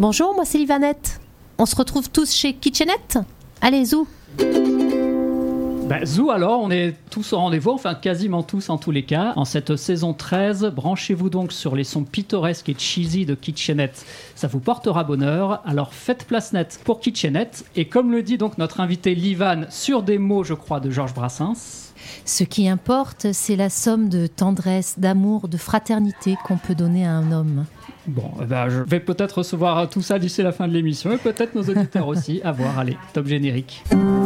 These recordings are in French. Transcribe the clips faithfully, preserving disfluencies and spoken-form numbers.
Bonjour, moi c'est Livanette. On se retrouve tous chez Kitchenette. Allez, Zou. Bah, Zou alors, on est tous au rendez-vous, enfin quasiment tous en tous les cas. En cette saison treize, branchez-vous donc sur les sons pittoresques et cheesy de Kitchenette. Ça vous portera bonheur, alors faites place nette pour Kitchenette. Et comme le dit donc notre invité Livan sur des mots, je crois, de Georges Brassens. Ce qui importe, c'est la somme de tendresse, d'amour, de fraternité qu'on peut donner à un homme. Bon, eh ben, je vais peut-être recevoir tout ça d'ici la fin de l'émission, et peut-être nos auditeurs aussi. À voir, allez, top générique.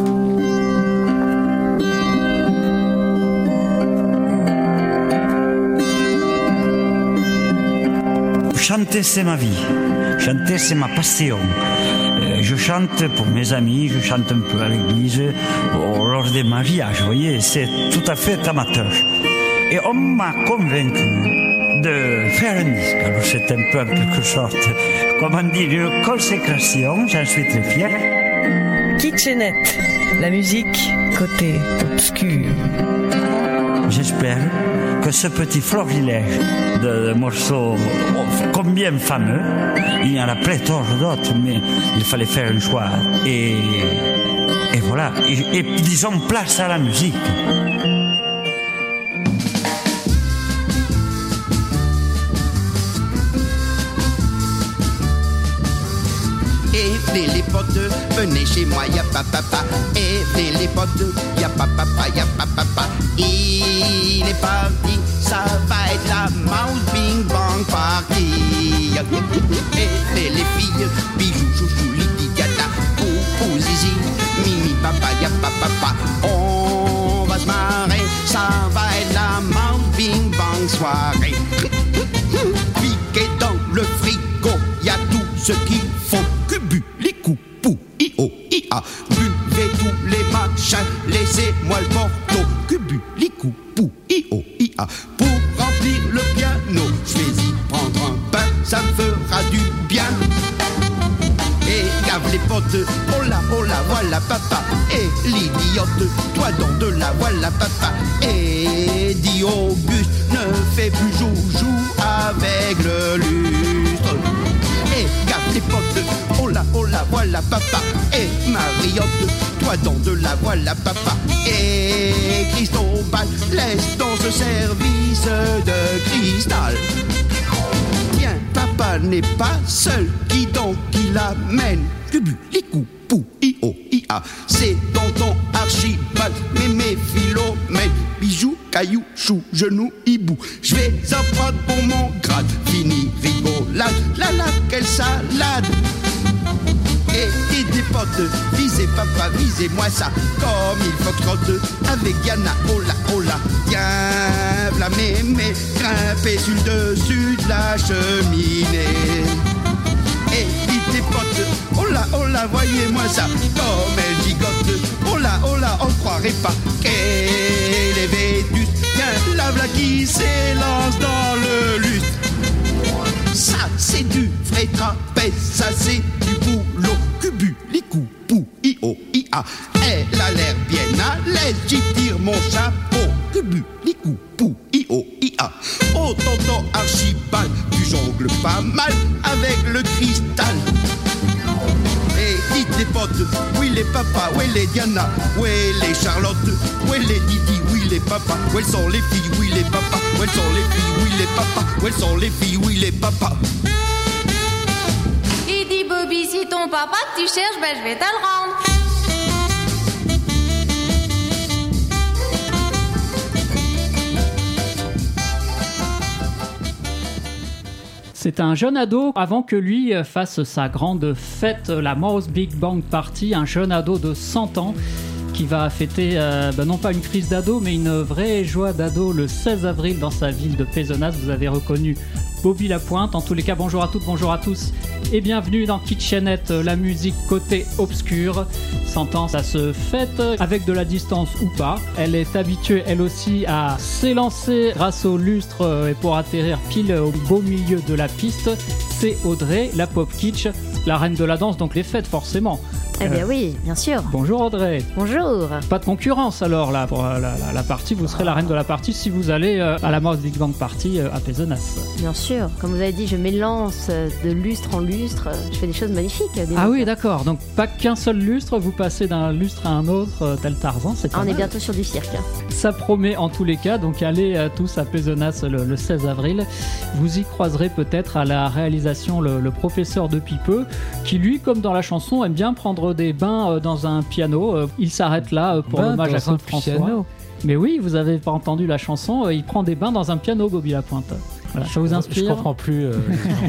Chanter, c'est ma vie. Chanter, c'est ma passion. Euh, je chante pour mes amis, je chante un peu à l'église, au, lors des mariages, vous voyez, c'est tout à fait amateur. Et on m'a convaincu de faire un disque. Alors c'est un peu en quelque sorte, comment dire, une consécration, j'en suis très fier. Kitchenette, la musique côté obscur. J'espère que ce petit florilège de morceaux combien fameux, il y en a pléthore d'autres, mais il fallait faire un choix. Et, et voilà, et, et disons place à la musique. Et les potes, venez chez moi, y'a pas papa. Et les potes, y'a pas papa, y'a pas papa. Il est parti, ça va être la mouse bing bang party. Et les filles, bijoux, chouchou, Lydie, Gata, Poupou, Zizi, Mimi, papa, y'a pas papa. On va se marrer, ça va être la mouse bing bang soirée. Piqué dans le frigo, y'a tout ce qu'il faut. Cubu, les coups, pou, i o, i a. Buvez tous les machins, laissez-moi le porto. Cubu, les coups, pou, i o, i a. Pour remplir le piano, je vais y prendre un bain, ça me fera du bien. Et gave les potes, oh là, oh là, voilà papa. Et l'idiote, toi dans de la voilà papa. Et dit Auguste, ne fais plus joujou avec le lustre. Et gave les potes, oh là, oh là, voilà papa. Et Mariotte, toi dans de la voilà papa. Et Cristobal, laisse dans ce service de cristal. Tiens, papa n'est pas seul, qui donc il amène? Cubu, les coups, pou, i o, i a. C'est tonton Archibald, mémé, Philomène, bijoux, cailloux, chou, genou, hibou. Je vais en prendre pour mon grade, fini rigolade, la la, quelle salade. Et, et des potes, visez papa, visez-moi ça, comme il faut trotte, avec Yana, oh là, oh là, tiens, v'la mémé, grimpez sur le dessus de la cheminée. Et dites les potes, oh là, oh là, voyez-moi ça, comme elle gigote, oh là, oh là, on croirait pas qu'elle est vétuste, tiens, la v'la qui s'élance dans le lustre. Ça c'est du vrai trapèze, ça c'est du boulot. Cubu, les coups, pou, i o, i a. Elle a l'air bien à l'aise, j'y tire mon chapeau. Cubu, les coups, pou, i o, i a. Oh tonton Archibald, tu jongles pas mal avec le cristal. Et dites les potes, oui les papas, oui les Diana, oui les Charlotte, oui les Didi, oui les papas, où elles sont les filles, oui les papas, où elles sont les filles, oui les papas, où elles sont les filles, oui les papas. Il dit Bobby, si ton papa que tu cherches, ben je vais te le rendre. C'est un jeune ado, avant que lui fasse sa grande fête, la Mouse Big Bang Party, un jeune ado de cent ans qui va fêter, euh, ben non pas une crise d'ado, mais une vraie joie d'ado le seize avril dans sa ville de Pézenas. Vous avez reconnu Bobby Lapointe. En tous les cas, bonjour à toutes, bonjour à tous et bienvenue dans Kitchenette, la musique côté obscur. cent ans, ça se fête avec de la distance ou pas. Elle est habituée, elle aussi, à s'élancer grâce au lustre et pour atterrir pile au beau milieu de la piste. C'est Audrey, la pop kitsch, la reine de la danse, donc les fêtes forcément. Eh bien euh, oui, bien sûr. Bonjour Audrey. Bonjour. Pas de concurrence alors là pour la, la, la partie, vous serez la reine de la partie si vous allez euh, à la Mouse Big Bang Party euh, à Pézenas. Bien sûr, comme vous avez dit, je m'élance de lustre en lustre, je fais des choses magnifiques. Des ah oui, d'accord, donc pas qu'un seul lustre, vous passez d'un lustre à un autre, euh, tel Tarzan, c'est pas ah, On mal. est bientôt sur du cirque. Ça promet en tous les cas, donc allez euh, tous à Pézenas le, le seize avril. Vous y croiserez peut-être à la réalisation le, le professeur de Pipeux, qui lui, comme dans la chanson, aime bien prendre des bains euh, dans un piano. Euh, il s'arrête là euh, pour ben, l'hommage à Claude François. Piano. Mais oui, vous avez pas entendu la chanson, euh, il prend des bains dans un piano, Bobby Lapointe. Voilà, ça vous inspire ? Je comprends plus. Euh,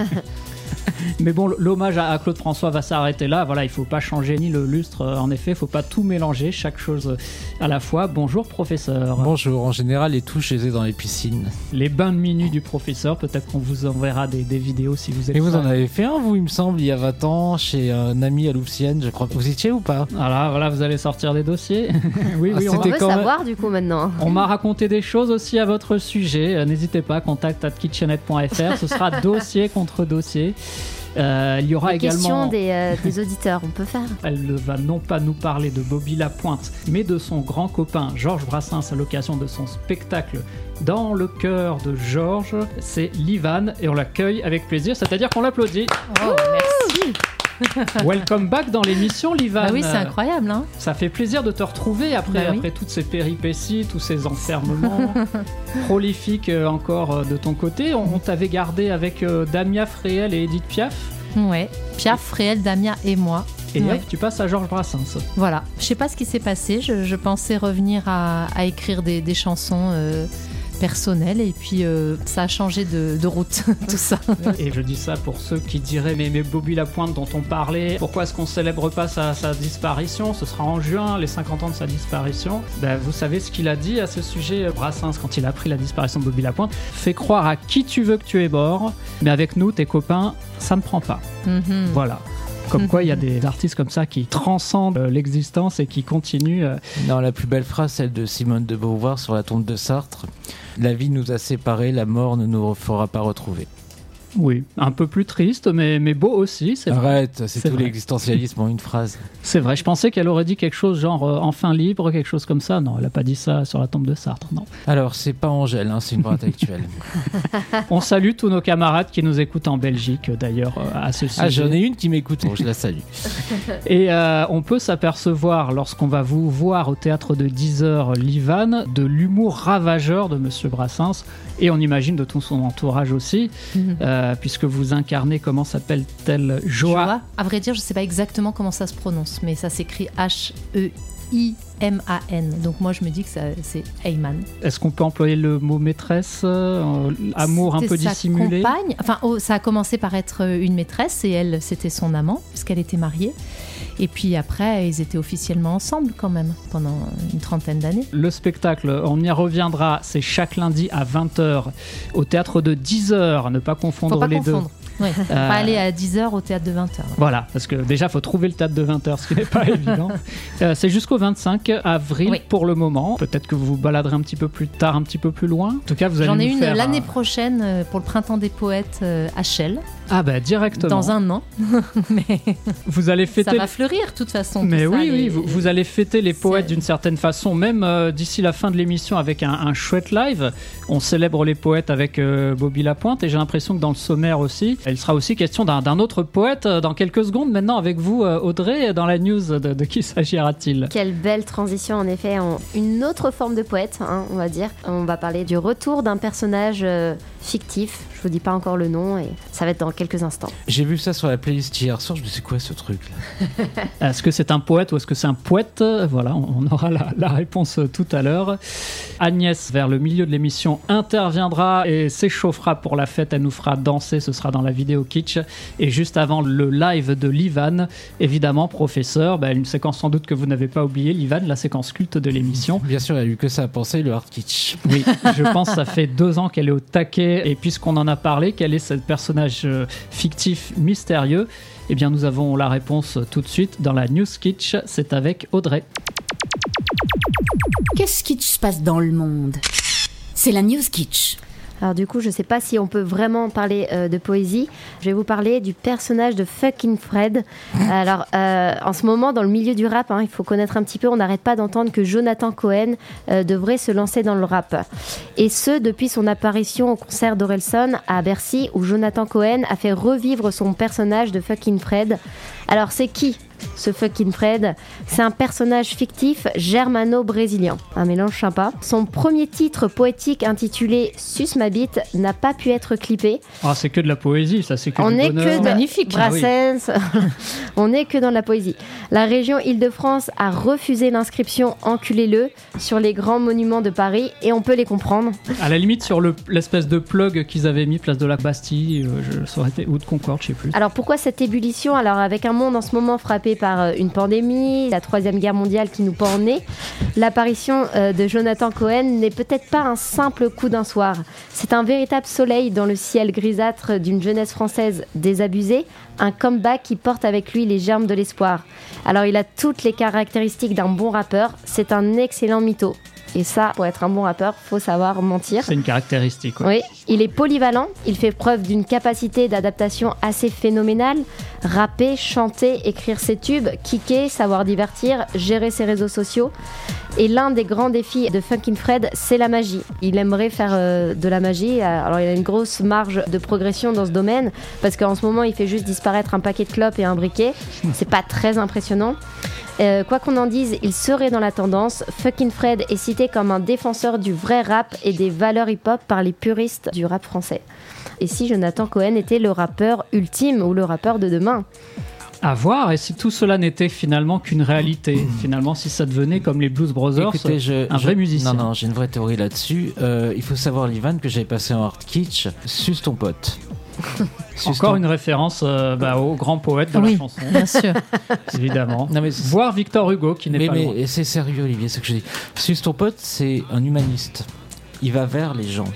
Mais bon, l'hommage à Claude François va s'arrêter là. Voilà, il faut pas changer ni le lustre. En effet, il faut pas tout mélanger, chaque chose à la fois. Bonjour, professeur. Bonjour. En général, les touches, je les ai dans les piscines. Les bains de minuit du professeur. Peut-être qu'on vous enverra des, des vidéos si vous êtes. Et vous en avez fait un, vous, il me semble, il y a vingt ans, chez un ami à Louvciennes, je crois. Vous étiez ou pas ? Voilà, voilà, vous allez sortir des dossiers. oui, ah, oui, on veut savoir même... du coup maintenant. On m'a raconté des choses aussi à votre sujet. N'hésitez pas, contact at kitchenette point f r. Ce sera dossier contre dossier. Euh, il y aura Les également questions des, euh, des auditeurs, on peut faire. Elle ne va non pas nous parler de Bobby Lapointe, mais de son grand copain Georges Brassens à l'occasion de son spectacle Dans le cœur de Georges. C'est Livan et on l'accueille avec plaisir, c'est-à-dire qu'on l'applaudit. Oh, merci. Welcome back dans l'émission, Livan. Bah oui, c'est incroyable. Hein. Ça fait plaisir de te retrouver après, bah oui. après toutes ces péripéties, tous ces enfermements prolifiques euh, encore euh, de ton côté. On, on t'avait gardé avec euh, Damia Fréhel et Edith Piaf. Ouais, Piaf, Fréhel, Damia et moi. Et ouais. hop, tu passes à Georges Brassens. Voilà, je sais pas ce qui s'est passé. Je, je pensais revenir à, à écrire des, des chansons euh, personnelles et puis euh, ça a changé de, de route, tout ça. Et je dis ça pour ceux qui diraient mais, mais Bobby Lapointe dont on parlait, pourquoi est-ce qu'on célèbre pas sa, sa disparition ? Ce sera en juin, les cinquante ans de sa disparition. Ben, vous savez ce qu'il a dit à ce sujet, Brassens, quand il a appris la disparition de Bobby Lapointe. Fais croire à qui tu veux que tu es mort, mais avec nous, tes copains, ça ne prend pas. Mm-hmm. Voilà. Comme quoi, il y a des artistes comme ça qui transcendent l'existence et qui continuent. Non, la plus belle phrase, celle de Simone de Beauvoir sur la tombe de Sartre. La vie nous a séparés, la mort ne nous fera pas retrouver. Oui, un peu plus triste, mais, mais beau aussi. C'est Arrête, vrai. c'est, c'est tout vrai. L'existentialisme en une phrase. C'est vrai, je pensais qu'elle aurait dit quelque chose genre euh, enfin libre, quelque chose comme ça. Non, elle n'a pas dit ça sur la tombe de Sartre, non. Alors, c'est pas Angèle, hein, c'est une droite actuelle. On salue tous nos camarades qui nous écoutent en Belgique, d'ailleurs, euh, à ce sujet. Ah, j'en ai une qui m'écoute, bon, je la salue. Et euh, on peut s'apercevoir, lorsqu'on va vous voir au théâtre de dix heures, Livan, de l'humour ravageur de Monsieur Brassens, et on imagine de tout son entourage aussi, mmh. euh, puisque vous incarnez, comment s'appelle-t-elle, Joa. Joa. À vrai dire, je ne sais pas exactement comment ça se prononce, mais ça s'écrit H E I M A N. Donc moi, je me dis que ça, c'est Heyman. Est-ce qu'on peut employer le mot maîtresse, euh, amour c'était un peu sa dissimulé ? Compagne. Enfin, oh, ça a commencé par être une maîtresse et elle, c'était son amant, puisqu'elle était mariée. Et puis après, ils étaient officiellement ensemble quand même, pendant une trentaine d'années. Le spectacle, on y reviendra, c'est chaque lundi à vingt heures au théâtre de dix heures, ne pas confondre Faut pas les confondre. deux. Ouais, faut Euh, pas aller à dix heures au théâtre de vingt heures. Voilà, parce que déjà, il faut trouver le théâtre de vingt heures, ce qui n'est pas évident. Euh, c'est jusqu'au vingt-cinq avril Oui. pour le moment. Peut-être que vous vous baladerez un petit peu plus tard, un petit peu plus loin. En tout cas, vous allez J'en ai nous une faire, l'année euh, prochaine euh, pour le Printemps des Poètes euh, à Chelles, Ah bah directement. dans un an. Mais Vous allez ça fêter... va fleurir de toute façon. Mais tout oui, ça, oui, les- vous, vous allez fêter les C'est- poètes d'une certaine façon, même euh, d'ici la fin de l'émission avec un, un chouette live. On célèbre les poètes avec euh, Bobby Lapointe et j'ai l'impression que dans le sommaire aussi, il sera aussi question d'un, d'un autre poète euh, dans quelques secondes. Maintenant avec vous, euh, Audrey, dans la news, de, de qui s'agira-t-il ? Quelle belle transition en effet, en une autre forme de poète, hein, on va dire. On va parler du retour d'un personnage euh, fictif, je vous dis pas encore le nom et ça va être dans quelques instants. J'ai vu ça sur la playlist hier soir, je me dis c'est quoi ce truc là ? Est-ce que c'est un poète ou est-ce que c'est un poète ? Voilà, on, on aura la, la réponse euh, tout à l'heure. Agnès, vers le milieu de l'émission, interviendra et s'échauffera pour la fête. Elle nous fera danser, ce sera dans la vidéo kitsch. Et juste avant le live de Livan, évidemment, professeur, bah, une séquence sans doute que vous n'avez pas oubliée, Livan, la séquence culte de l'émission. Bien sûr, il y a eu que ça à penser, le hard kitsch. Oui, je pense que ça fait deux ans qu'elle est au taquet. Et puisqu'on en a parlé, quel est ce personnage euh, fictif mystérieux ? Eh bien, nous avons la réponse tout de suite dans la News Kitsch. C'est avec Audrey. Qu'est-ce qui se passe dans le monde ? C'est la News Kitsch. Alors du coup, je sais pas si on peut vraiment parler euh, de poésie. Je vais vous parler du personnage de Fucking Fred. Alors, euh, en ce moment, dans le milieu du rap, hein, il faut connaître un petit peu, on n'arrête pas d'entendre que Jonathan Cohen euh, devrait se lancer dans le rap. Et ce, depuis son apparition au concert d'Orelsan à Bercy, où Jonathan Cohen a fait revivre son personnage de Fucking Fred. Alors, c'est qui ce Fucking Fred? C'est un personnage fictif germano-brésilien, un mélange sympa. Son premier titre poétique intitulé Suce ma bite n'a pas pu être clippé. Ah, c'est que de la poésie, ça, c'est que on du est bonheur. que de Magnifique. Brassens. Ah oui. On n'est que dans la poésie. La région Île-de-France a refusé l'inscription Enculez-le sur les grands monuments de Paris et on peut les comprendre. À la limite, sur le, l'espèce de plug qu'ils avaient mis place de la Bastille, euh, je, ça aurait été, ou de Concorde, je sais plus. Alors pourquoi cette ébullition? Alors avec un monde en ce moment frappé par une pandémie, la troisième guerre mondiale qui nous pend au nez, l'apparition euh, de Jonathan Cohen n'est peut-être pas un simple coup d'un soir. C'est un véritable soleil dans le ciel grisâtre d'une jeunesse française désabusée, un comeback qui porte avec lui les germes de l'espoir. Alors il a toutes les caractéristiques d'un bon rappeur, c'est un excellent mytho. Et ça, pour être un bon rappeur, faut savoir mentir. C'est une caractéristique. Ouais. Oui, il est polyvalent, il fait preuve d'une capacité d'adaptation assez phénoménale. Rapper, chanter, écrire ses tubes, kicker, savoir divertir, gérer ses réseaux sociaux. Et l'un des grands défis de Fucking Fred, c'est la magie. Il aimerait faire euh, de la magie. Alors il a une grosse marge de progression dans ce domaine, parce qu'en ce moment, il fait juste disparaître un paquet de clopes et un briquet. C'est pas très impressionnant. Euh, quoi qu'on en dise, il serait dans la tendance. Fucking Fred est cité comme un défenseur du vrai rap et des valeurs hip-hop par les puristes du rap français. Et si Jonathan Cohen était le rappeur ultime ou le rappeur de demain? À voir, et si tout cela n'était finalement qu'une réalité, finalement si ça devenait comme les Blues Brothers, Écoutez, je, un je, vrai musicien. Non, non, j'ai une vraie théorie là-dessus. Euh, il faut savoir, Livan, que j'avais passé en hard kitsch. Suce ton pote. Suce Encore ton... une référence euh, bah, au grand poète de oui, la chanson. bien sûr. Évidemment. Non, mais Voir Victor Hugo qui n'est mais, pas mais loin. c'est sérieux, Olivier, ce que je dis. Suce ton pote, c'est un humaniste. Il va vers les gens.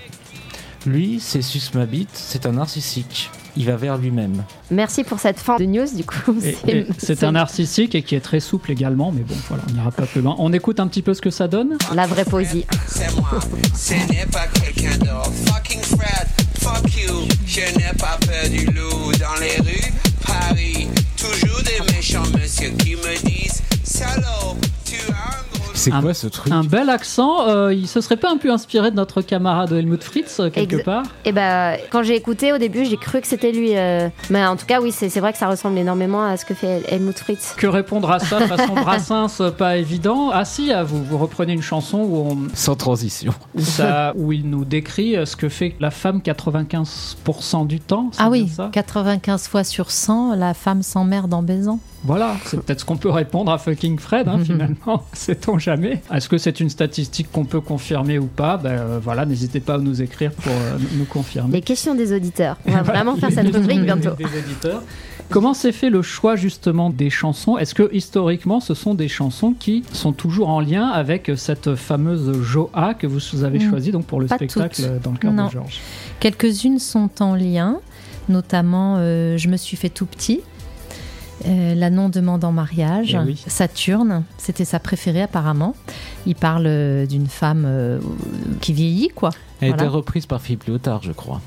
Lui, c'est Suce ma bite, c'est un narcissique. Il va vers lui-même. Merci pour cette fin de news, du coup. Et, c'est, et c'est un narcissique et qui est très souple également, mais bon, voilà, on n'ira pas plus loin. On écoute un petit peu ce que ça donne. La vraie poésie. C'est moi, ce n'est pas quelqu'un d'autre. Fucking Fred, fuck you. Je n'ai pas peur du loup dans les rues. Paris, toujours des méchants messieurs qui me disent salaud, tu as un gros. C'est un, quoi ce truc? Un bel accent. Euh, il se serait pas un peu inspiré de notre camarade Helmut Fritz, euh, quelque Ex- part? Et bah, quand j'ai écouté au début, j'ai cru que c'était lui. Euh... Mais en tout cas, oui, c'est, c'est vrai que ça ressemble énormément à ce que fait Helmut Fritz. Que répondre à ça de façon Brassens, pas évident. Ah si, ah, vous, vous reprenez une chanson où, on, Sans transition. où, ça, où il nous décrit ce que fait la femme quatre-vingt-quinze pour cent du temps. C'est Ah bien oui, ça quatre-vingt-quinze fois sur cent, la femme s'emmerde en baisant. Voilà, c'est peut-être ce qu'on peut répondre à Fucking Fred, hein, finalement. Sait-on jamais. Est-ce que c'est une statistique qu'on peut confirmer ou pas? Ben euh, voilà, n'hésitez pas à nous écrire pour euh, nous confirmer. Les questions des auditeurs. On va vraiment faire cette rubrique bientôt. Des auditeurs. Comment s'est fait le choix justement des chansons? Est-ce que historiquement ce sont des chansons qui sont toujours en lien avec cette fameuse Joa que vous avez Mmh. choisie donc pour le Pas spectacle toutes. dans le cœur Non. de Georges? Quelques-unes sont en lien, notamment euh, Je me suis fait tout petit. Euh, L'Anon demande en mariage, Eh oui. Saturne, c'était sa préférée apparemment. Il parle euh, d'une femme euh, qui vieillit, quoi. Elle a Voilà. été reprise par Philippe Léotard, je crois.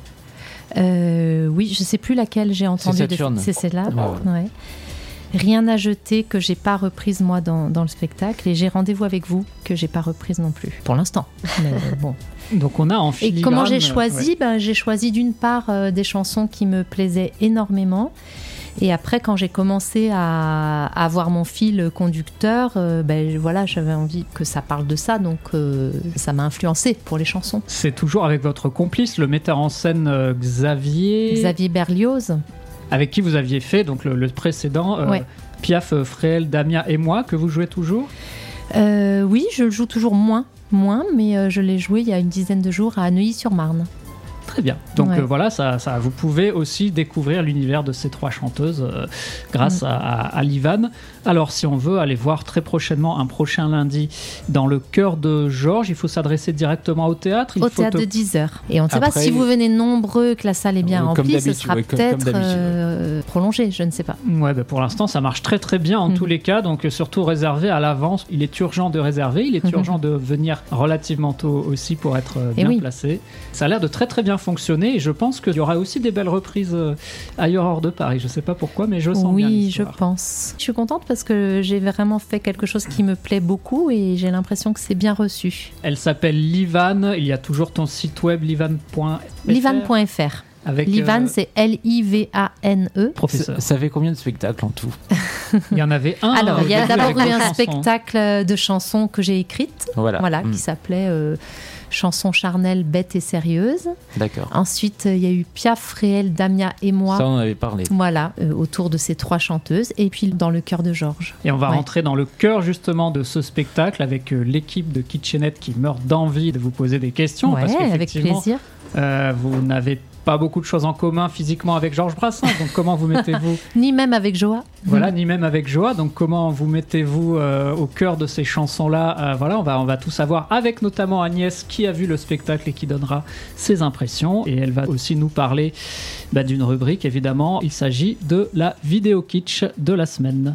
Euh, oui, je sais plus laquelle j'ai entendu. C'est Saturne. De... C'est celle-là. Ouais. Ouais. Rien à jeter que j'ai pas reprise moi dans, dans le spectacle, et j'ai Rendez-vous avec vous que j'ai pas reprise non plus pour l'instant. Mais, euh, bon. Donc on a en Et filigrane. comment j'ai choisi? ouais. Ben, j'ai choisi d'une part euh, des chansons qui me plaisaient énormément. Et après, quand j'ai commencé à, à avoir mon fil conducteur, euh, ben, voilà, j'avais envie que ça parle de ça, donc euh, ça m'a influencé pour les chansons. C'est toujours avec votre complice, le metteur en scène euh, Xavier, Xavier Berlioz. avec qui vous aviez fait donc le, le précédent euh, Ouais. Piaf, euh, Fréhel, Damia et moi, que vous jouez toujours. Euh, oui, je le joue toujours moins, moins, mais euh, je l'ai joué il y a une dizaine de jours à Neuilly-sur-Marne. très bien. Donc Ouais. euh, voilà, ça, ça, vous pouvez aussi découvrir l'univers de ces trois chanteuses euh, grâce Mm. à, à, à Livan. Alors si on veut aller voir très prochainement un prochain lundi dans le cœur de Georges, il faut s'adresser directement au théâtre. Il Au faut théâtre te- de dix heures. Et on ne sait Après- pas si vous venez nombreux, que la salle est bien Euh, comme remplie, ce d'habitude, sera ouais, comme- peut-être comme d'habitude, euh, prolongé, je ne sais pas. Ouais, bah pour l'instant, ça marche très très bien en Mhm. tous les cas, donc euh, surtout réservé à l'avance. Il est urgent de réserver, il est Mhm. urgent de venir relativement tôt aussi pour être euh, Et bien oui. placé. Ça a l'air de très très bien fonctionner et je pense qu'il y aura aussi des belles reprises euh, ailleurs hors de Paris. Je sais pas pourquoi, mais je sens bien Oui, je l'histoire. pense. Je suis contente parce que j'ai vraiment fait quelque chose qui me plaît beaucoup et j'ai l'impression que c'est bien reçu. Elle s'appelle Livan, il y a toujours ton site web livan point f r. Livan point f r. Avec, Livan, euh, c'est L I V A N E. professeur. Ça, ça fait combien de spectacles en tout? Il y en avait un. Alors, au il y a début d'abord avec eu des un chansons. spectacle de chansons que j'ai écrites, Voilà. voilà, Mm. qui s'appelait euh, Chansons charnelles, bêtes et sérieuses. D'accord. Ensuite, euh, il y a eu Piaf, Réel, Damia et moi. Ça, on en avait parlé. Voilà, euh, autour de ces trois chanteuses. Et puis dans le cœur de Georges. Et on va Ouais. rentrer dans le cœur justement de ce spectacle avec euh, l'équipe de Kitchenette qui meurt d'envie de vous poser des questions. Ouais, parce avec qu'effectivement, plaisir. euh, vous n'avez pas beaucoup de choses en commun physiquement avec Georges Brassens. Donc comment vous mettez-vous Ni même avec Joa. Voilà, ni même avec Joa. Donc comment vous mettez-vous euh, au cœur de ces chansons-là Euh, Voilà, on va, on va tout savoir avec notamment Agnès qui a vu le spectacle et qui donnera ses impressions. Et elle va aussi nous parler bah, d'une rubrique, évidemment. Il s'agit de la vidéo kitsch de la semaine.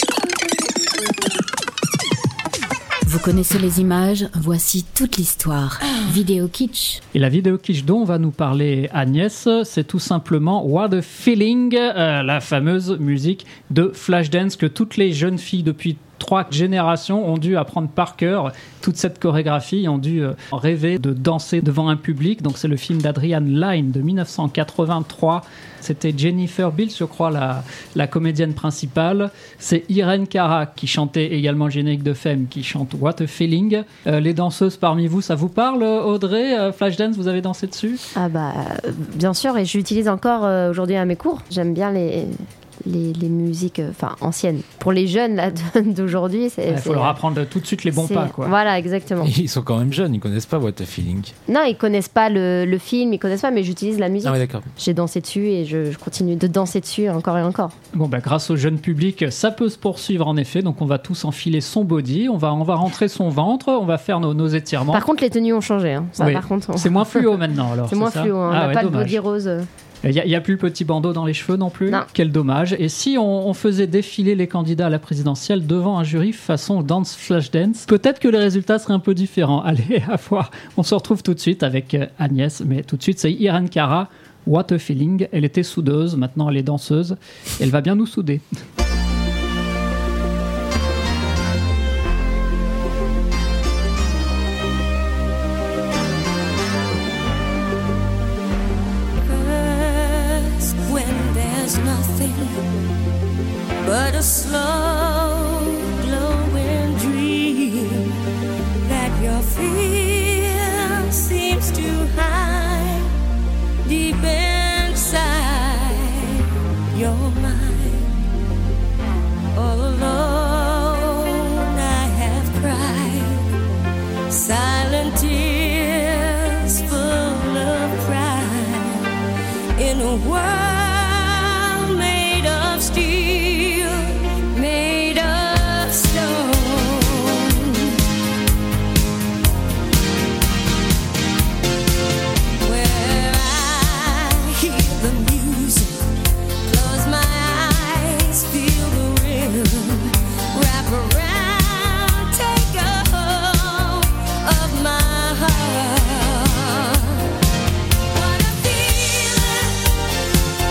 Vous connaissez les images, voici toute l'histoire. Vidéo kitsch. Et la vidéo kitsch dont va nous parler Agnès, c'est tout simplement What a Feeling, euh, la fameuse musique de Flashdance que toutes les jeunes filles depuis trois générations ont dû apprendre par cœur. Toute cette chorégraphie, ont dû euh, rêver de danser devant un public. Donc c'est le film d'Adrian Lyne de dix-neuf cent quatre-vingt-trois. C'était Jennifer Beals, je crois, la, la comédienne principale. C'est Irene Cara qui chantait également le générique de Femme, qui chante What a Feeling. Euh, les danseuses parmi vous, ça vous parle, Audrey? euh, Flashdance, vous avez dansé dessus? Ah bah, euh, bien sûr, et j'utilise encore euh, aujourd'hui à mes cours. J'aime bien les, les, les musiques euh, enfin, anciennes. Pour les jeunes là, d'aujourd'hui, c'est... Il faut c'est, leur euh, apprendre tout de suite les bons c'est- pas, quoi. Voilà, exactement. Ils sont quand même jeunes, ils connaissent pas What a Feeling. Non, ils connaissent pas le, le film, ils connaissent pas, mais j'utilise la musique. Ah ouais, d'accord. J'ai dansé dessus et je, je continue de danser dessus encore et encore. Bon, bah, grâce au jeune public, ça peut se poursuivre en effet. Donc, on va tous enfiler son body, on va, on va rentrer son ventre, on va faire nos, nos étirements. Par contre, les tenues ont changé. Hein. Ça, Oui. par contre, on- C'est moins fluo maintenant, alors. c'est moins ça fluo. Hein. Ah on n'a ouais, pas dommage. le body rose. Il n'y a, y a plus le petit bandeau dans les cheveux non plus. Non. Quel dommage. Et si on, on faisait défiler les candidats à la présidentielle devant un jury façon Dance Flashdance, peut-être que les résultats seraient un peu différents. Allez, à voir. On se retrouve tout de suite avec euh, Agnès. Mais tout de suite, c'est Irene Cara, What a Feeling. Elle était soudeuse, maintenant elle est danseuse. Elle va bien nous souder. First, when there's nothing but a slow glowing dream that your fear seems to hide deep inside your mind. All alone I have cried silent tears full of pride in a world made of steel, made of stone. Where I hear the music, close my eyes, feel the rhythm, wrap around, take a hold of my heart. What a feeling.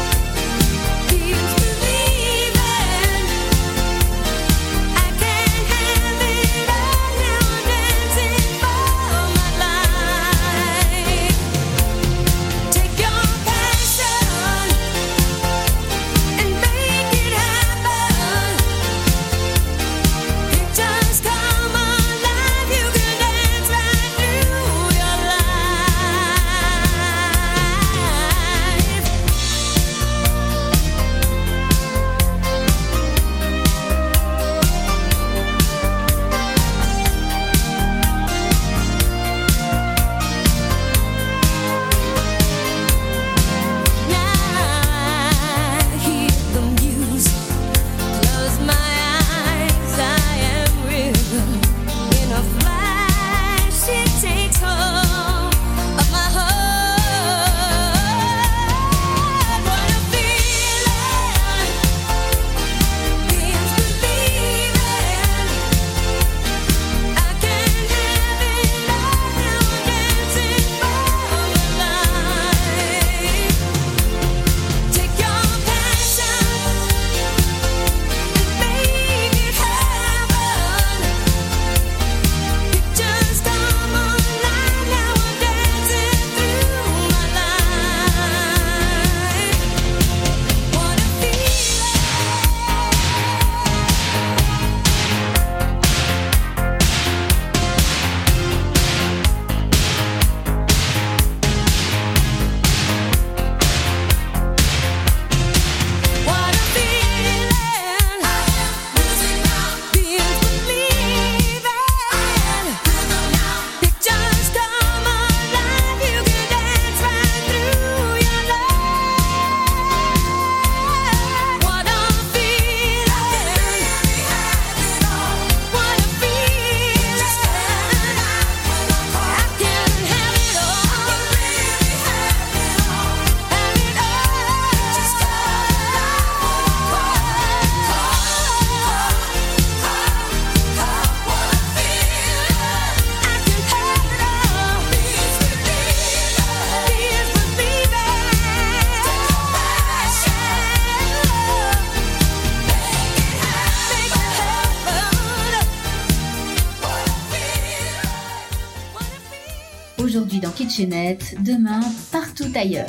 Aujourd'hui dans Kitchenette, demain partout ailleurs.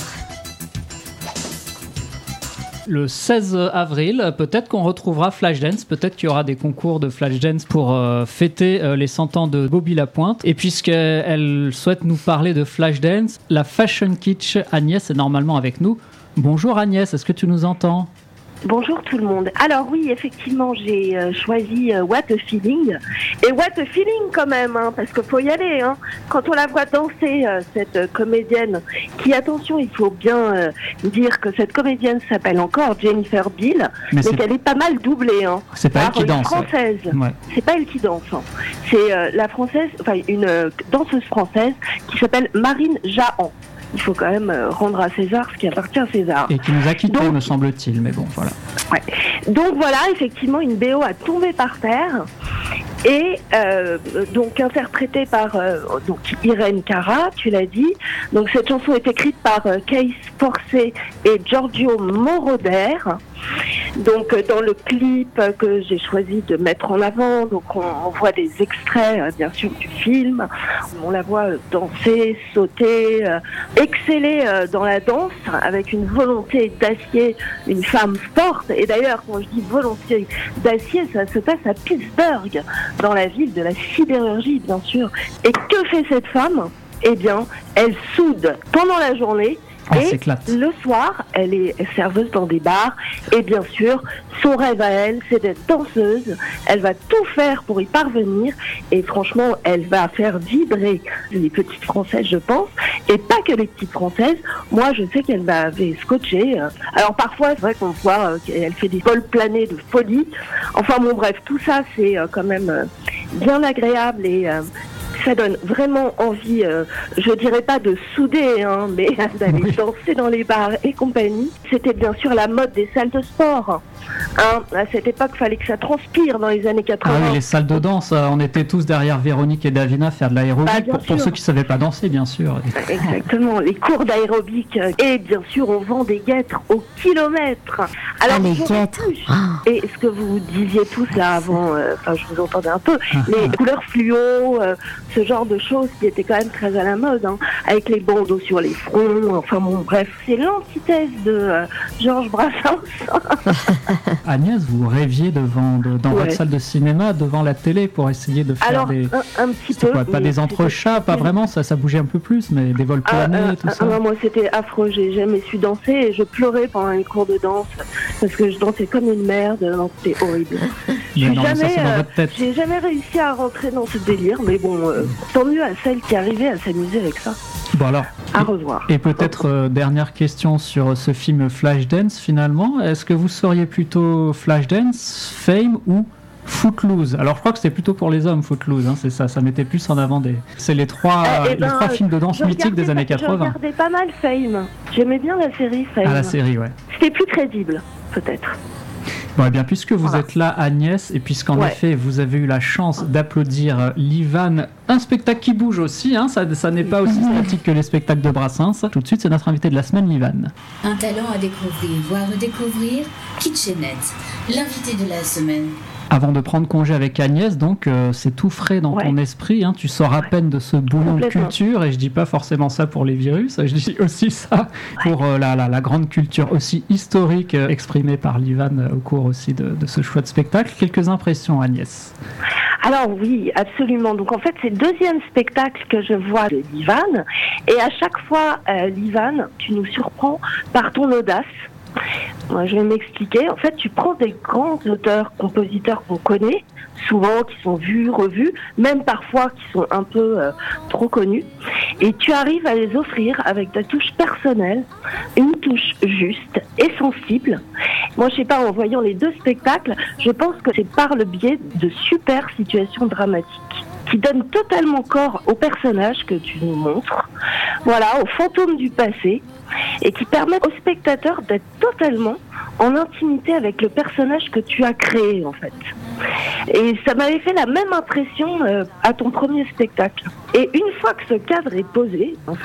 Le seize avril, peut-être qu'on retrouvera Flashdance, peut-être qu'il y aura des concours de Flashdance pour euh, fêter euh, les cent ans de Bobby Lapointe. Et puisqu'elle souhaite nous parler de Flashdance, la Fashion Kitsch Agnès est normalement avec nous. Bonjour Agnès, est-ce que tu nous entends ? Bonjour tout le monde. Alors oui, effectivement, j'ai euh, choisi euh, What a Feeling. Et What a Feeling quand même, hein, parce qu'il faut y aller. Hein. Quand on la voit danser, euh, cette euh, comédienne, qui, attention, il faut bien euh, dire que cette comédienne s'appelle encore Jennifer Beal, mais, mais qu'elle est pas mal doublée. Hein, c'est pas elle qui danse. Française. Ouais. C'est pas elle qui danse. Hein. C'est euh, la française, enfin une euh, danseuse française qui s'appelle Marine Jahan. Il faut quand même rendre à César ce qui appartient à César. Et qui nous a quittés, me semble-t-il, mais bon, voilà. Ouais. Donc voilà, effectivement, une B O a tombé par terre et euh, donc interprétée par euh, donc Irène Cara, tu l'as dit. Donc cette chanson est écrite par euh, Case Forcé et Giorgio Moroder. Donc euh, dans le clip que j'ai choisi de mettre en avant, donc on, on voit des extraits euh, bien sûr du film. On la voit euh, danser, sauter, euh, exceller euh, dans la danse avec une volonté d'acier, une femme forte. Et d'ailleurs, quand je dis volonté d'acier, ça se passe à Pittsburgh, dans la ville de la sidérurgie bien sûr. Et que fait cette femme ? Eh bien, elle soude pendant la journée. Ah, et s'éclate. Le soir, elle est serveuse dans des bars. Et bien sûr, son rêve à elle, c'est d'être danseuse. Elle va tout faire pour y parvenir. Et franchement, elle va faire vibrer les petites Françaises, je pense. Et pas que les petites Françaises. Moi, je sais qu'elle m'avait scotché. Alors parfois, c'est vrai qu'on voit qu'elle fait des vols planés de folie. Enfin bon, bref, tout ça, c'est quand même bien agréable et... ça donne vraiment envie, euh, je dirais pas de souder, hein, mais d'aller oui. danser dans les bars et compagnie. C'était bien sûr la mode des salles de sport. Hein, à cette époque, il fallait que ça transpire dans les années quatre-vingts. Ah oui, les salles de danse, on était tous derrière Véronique et Davina faire de l'aérobic, bah, pour, pour ceux qui ne savaient pas danser, bien sûr. Exactement, les cours d'aérobic. Et bien sûr, on vend des guêtres au kilomètre. Alors, ah, les guêtres ah. Et ce que vous disiez tous là avant, euh, enfin, je vous entendais un peu, les couleurs fluo, euh, ce genre de choses qui étaient quand même très à la mode, hein, avec les bandeaux sur les fronts, enfin bon, bref, c'est l'antithèse de euh, Georges Brassens. Agnès, vous rêviez devant, de, dans ouais. votre salle de cinéma, devant la télé, pour essayer de faire Alors, des... un, un petit peu. Quoi, pas des entrechats, pas vraiment, ça, ça bougeait un peu plus, mais des vols planés, ah, tout ah, ça. Ah, moi, c'était affreux, j'ai jamais su danser et je pleurais pendant les cours de danse parce que je dansais comme une merde, non, c'était horrible. Mais non, jamais, mais ça, c'est dans votre tête. Euh, j'ai jamais réussi à rentrer dans ce délire, mais bon, euh, tant mieux à celle qui arrivait à s'amuser avec ça. Bon alors, à revoir. Et peut-être euh, dernière question sur ce film Flashdance finalement. Est-ce que vous seriez plutôt Flashdance, Fame ou Footloose? Alors je crois que c'était plutôt pour les hommes Footloose, hein, c'est ça, ça mettait plus en avant des... C'est les trois, euh, les ben, trois films de danse mythiques des années quatre-vingts. Je regardais pas mal Fame, j'aimais bien la série Fame. Ah la série, ouais. C'était plus crédible, peut-être. Bon, eh bien, puisque vous voilà. êtes là, Agnès, et puisqu'en ouais. effet, vous avez eu la chance d'applaudir l'Ivan, un spectacle qui bouge aussi, hein, ça, ça n'est pas aussi statique que les spectacles de Brassens. Tout de suite, c'est notre invité de la semaine, l'Ivan. Un talent à découvrir, voire redécouvrir, Kitchenette, l'invité de la semaine. Avant de prendre congé avec Agnès, donc euh, c'est tout frais dans ouais. ton esprit, hein, tu sors à peine de ce bouillon de culture, et je dis pas forcément ça pour les virus, je dis aussi ça pour euh, la, la, la grande culture aussi historique euh, exprimée par l'Ivan euh, au cours aussi de, de ce chouette spectacle. Quelques impressions, Agnès? Alors oui, absolument. Donc en fait, c'est le deuxième spectacle que je vois de l'Ivan, et à chaque fois, euh, l'Ivan, tu nous surprends par ton audace. Moi, je vais m'expliquer. En fait, tu prends des grands auteurs, compositeurs qu'on connaît, souvent qui sont vus, revus, même parfois qui sont un peu euh, trop connus, et tu arrives à les offrir avec ta touche personnelle, une touche juste et sensible. Moi, je sais pas, en voyant les deux spectacles, je pense que c'est par le biais de super situations dramatiques qui donnent totalement corps au personnage que tu nous montres, voilà, aux fantômes du passé, et qui permettent au spectateur d'être totalement en intimité avec le personnage que tu as créé, en fait. Et ça m'avait fait la même impression euh, à ton premier spectacle. Et une fois que ce cadre est posé, en fait, tout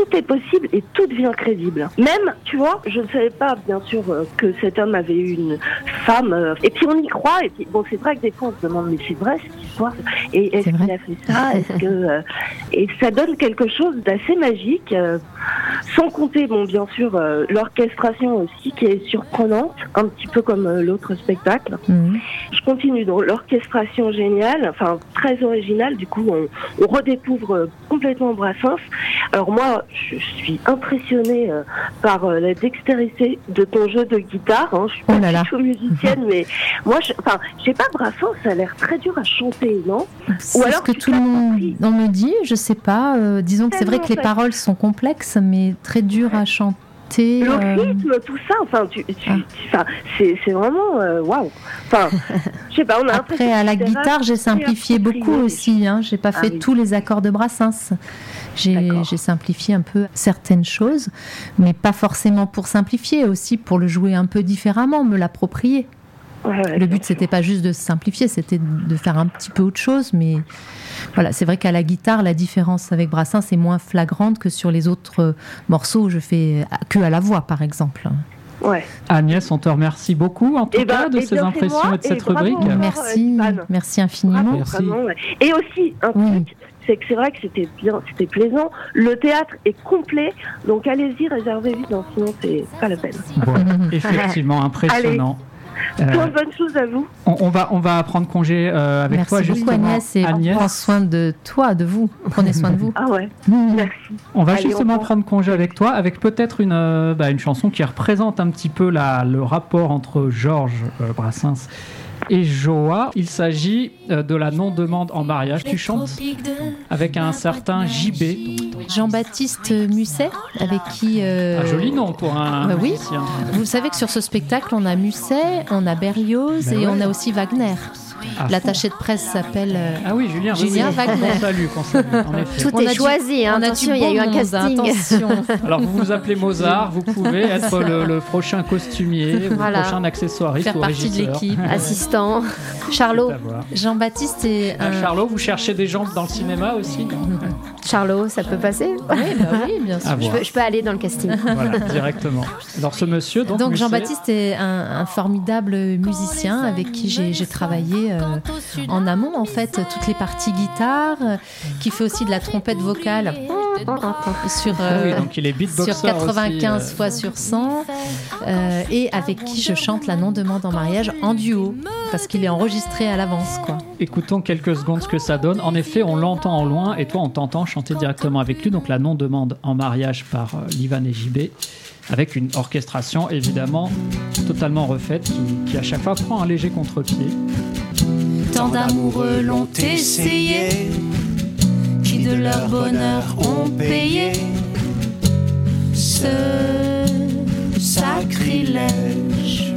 tout est possible et tout devient crédible. Même, tu vois, je ne savais pas, bien sûr, euh, que cet homme avait eu une femme. euh, et puis on y croit. Et puis, bon, c'est vrai que des fois on se demande, mais c'est vrai cette histoire. Et est-ce qu'il a fait ça? Est-ce que euh, et ça donne quelque chose d'assez magique. euh, sans compter, bon, bien sûr, euh, l'orchestration aussi qui est surprenante, un petit peu comme euh, l'autre spectacle. Mhm. Je continue, donc l'orchestration géniale, enfin très originale, du coup on, on redécouvre euh, complètement Brassens. Alors moi je suis impressionnée euh, par euh, la dextérité de ton jeu de guitare, hein. Je suis pas Oh là là. du tout musicienne, mais moi, je, enfin, je sais pas, Brassens, ça a l'air très dur à chanter, non? C'est ce que tout le monde on me dit, je sais pas. euh, disons que c'est vrai que les Tellement, en fait. paroles sont complexes, mais très dures à chanter. Le euh, rythme, tout ça, enfin, tu, tu, tu- enfin, c'est, c'est vraiment euh, waouh. Enfin, je sais pas, on a l'impression Après, à la que c'est guitare, j'ai très simplifié approprié. beaucoup aussi. Hein. J'ai pas Ah fait oui. tous les accords de Brassens. J'ai, j'ai simplifié un peu certaines choses, mais pas forcément pour simplifier, aussi pour le jouer un peu différemment, me l'approprier. Ouais, ouais, Le but, c'était pas juste de simplifier, c'était de faire un petit peu autre chose, mais voilà, c'est vrai qu'à la guitare, la différence avec Brassens est moins flagrante que sur les autres euh, morceaux où je fais que à la voix, par exemple. Ouais. Agnès, on te remercie beaucoup en tout Eh ben, cas de eh ces bien, c'est impressions moi, et de cette et bravo rubrique. encore, Merci, euh, Ivan. merci infiniment. Bravo, vraiment, ouais. Et aussi, un truc, c'est que c'est vrai que c'était bien, c'était plaisant. Le théâtre est complet, donc allez-y, réservez-y, non, sinon c'est pas la peine. Bon, effectivement, impressionnant. Allez, Euh, plein de bonnes choses à vous. on, on va, on va prendre congé euh, avec Merci toi beaucoup justement. Agnès, et Agnès, prends soin de toi, de vous. Prenez soin de vous. Ah ouais, merci. on va Allez, justement au revoir. prendre congé avec toi, avec peut-être une, euh, bah, une chanson qui représente un petit peu la, le rapport entre Georges euh, Brassens et Joa. Il s'agit euh, de la non-demande en mariage. Tu chantes avec un certain J B. Jean-Baptiste Musset, avec qui... euh, Un joli nom pour un bah oui. musicien. Vous savez que sur ce spectacle, on a Musset, on a Berlioz Ben et ouais. on a aussi Wagner. À L'attaché de presse s'appelle euh, Ah oui, Julien, Julien oui, Wagner. qu'on salue, qu'on salue, en effet. Tout On est a du- choisi, hein. on a du Attention, il y a beau eu un monde, casting. attention. Alors vous vous appelez Mozart, vous pouvez être le, le prochain costumier, Voilà. le prochain accessoiriste Faire ou partie de régisseur. l'équipe. Assistant. Charlot. C'est à voir. Jean-Baptiste est Ah, un... Charlot, vous cherchez des gens dans le cinéma aussi, non Charlot, ça peut passer? Oui, bah oui, bien sûr. À Je voir. peux, je peux aller dans le casting. Voilà, directement. Alors ce monsieur, donc, Donc Musset, Jean-Baptiste est un, un formidable musicien avec qui j'ai, j'ai travaillé euh, en amont, en fait, toutes les parties guitare, euh, qui fait aussi de la trompette vocale sur, Ah euh, oui, donc il est beatboxer sur quatre-vingt-quinze aussi, euh. fois sur cent, euh, et avec qui je chante la non-demande en mariage en duo, parce qu'il est enregistré à l'avance, quoi. Écoutons quelques secondes ce que ça donne. En effet, on l'entend en loin et toi, on t'entend chanter directement avec lui. Donc la non-demande en mariage par euh, Livan et J B, avec une orchestration évidemment totalement refaite qui, qui à chaque fois prend un léger contre-pied. Tant d'amoureux l'ont essayé, qui de leur bonheur ont payé ce sacrilège.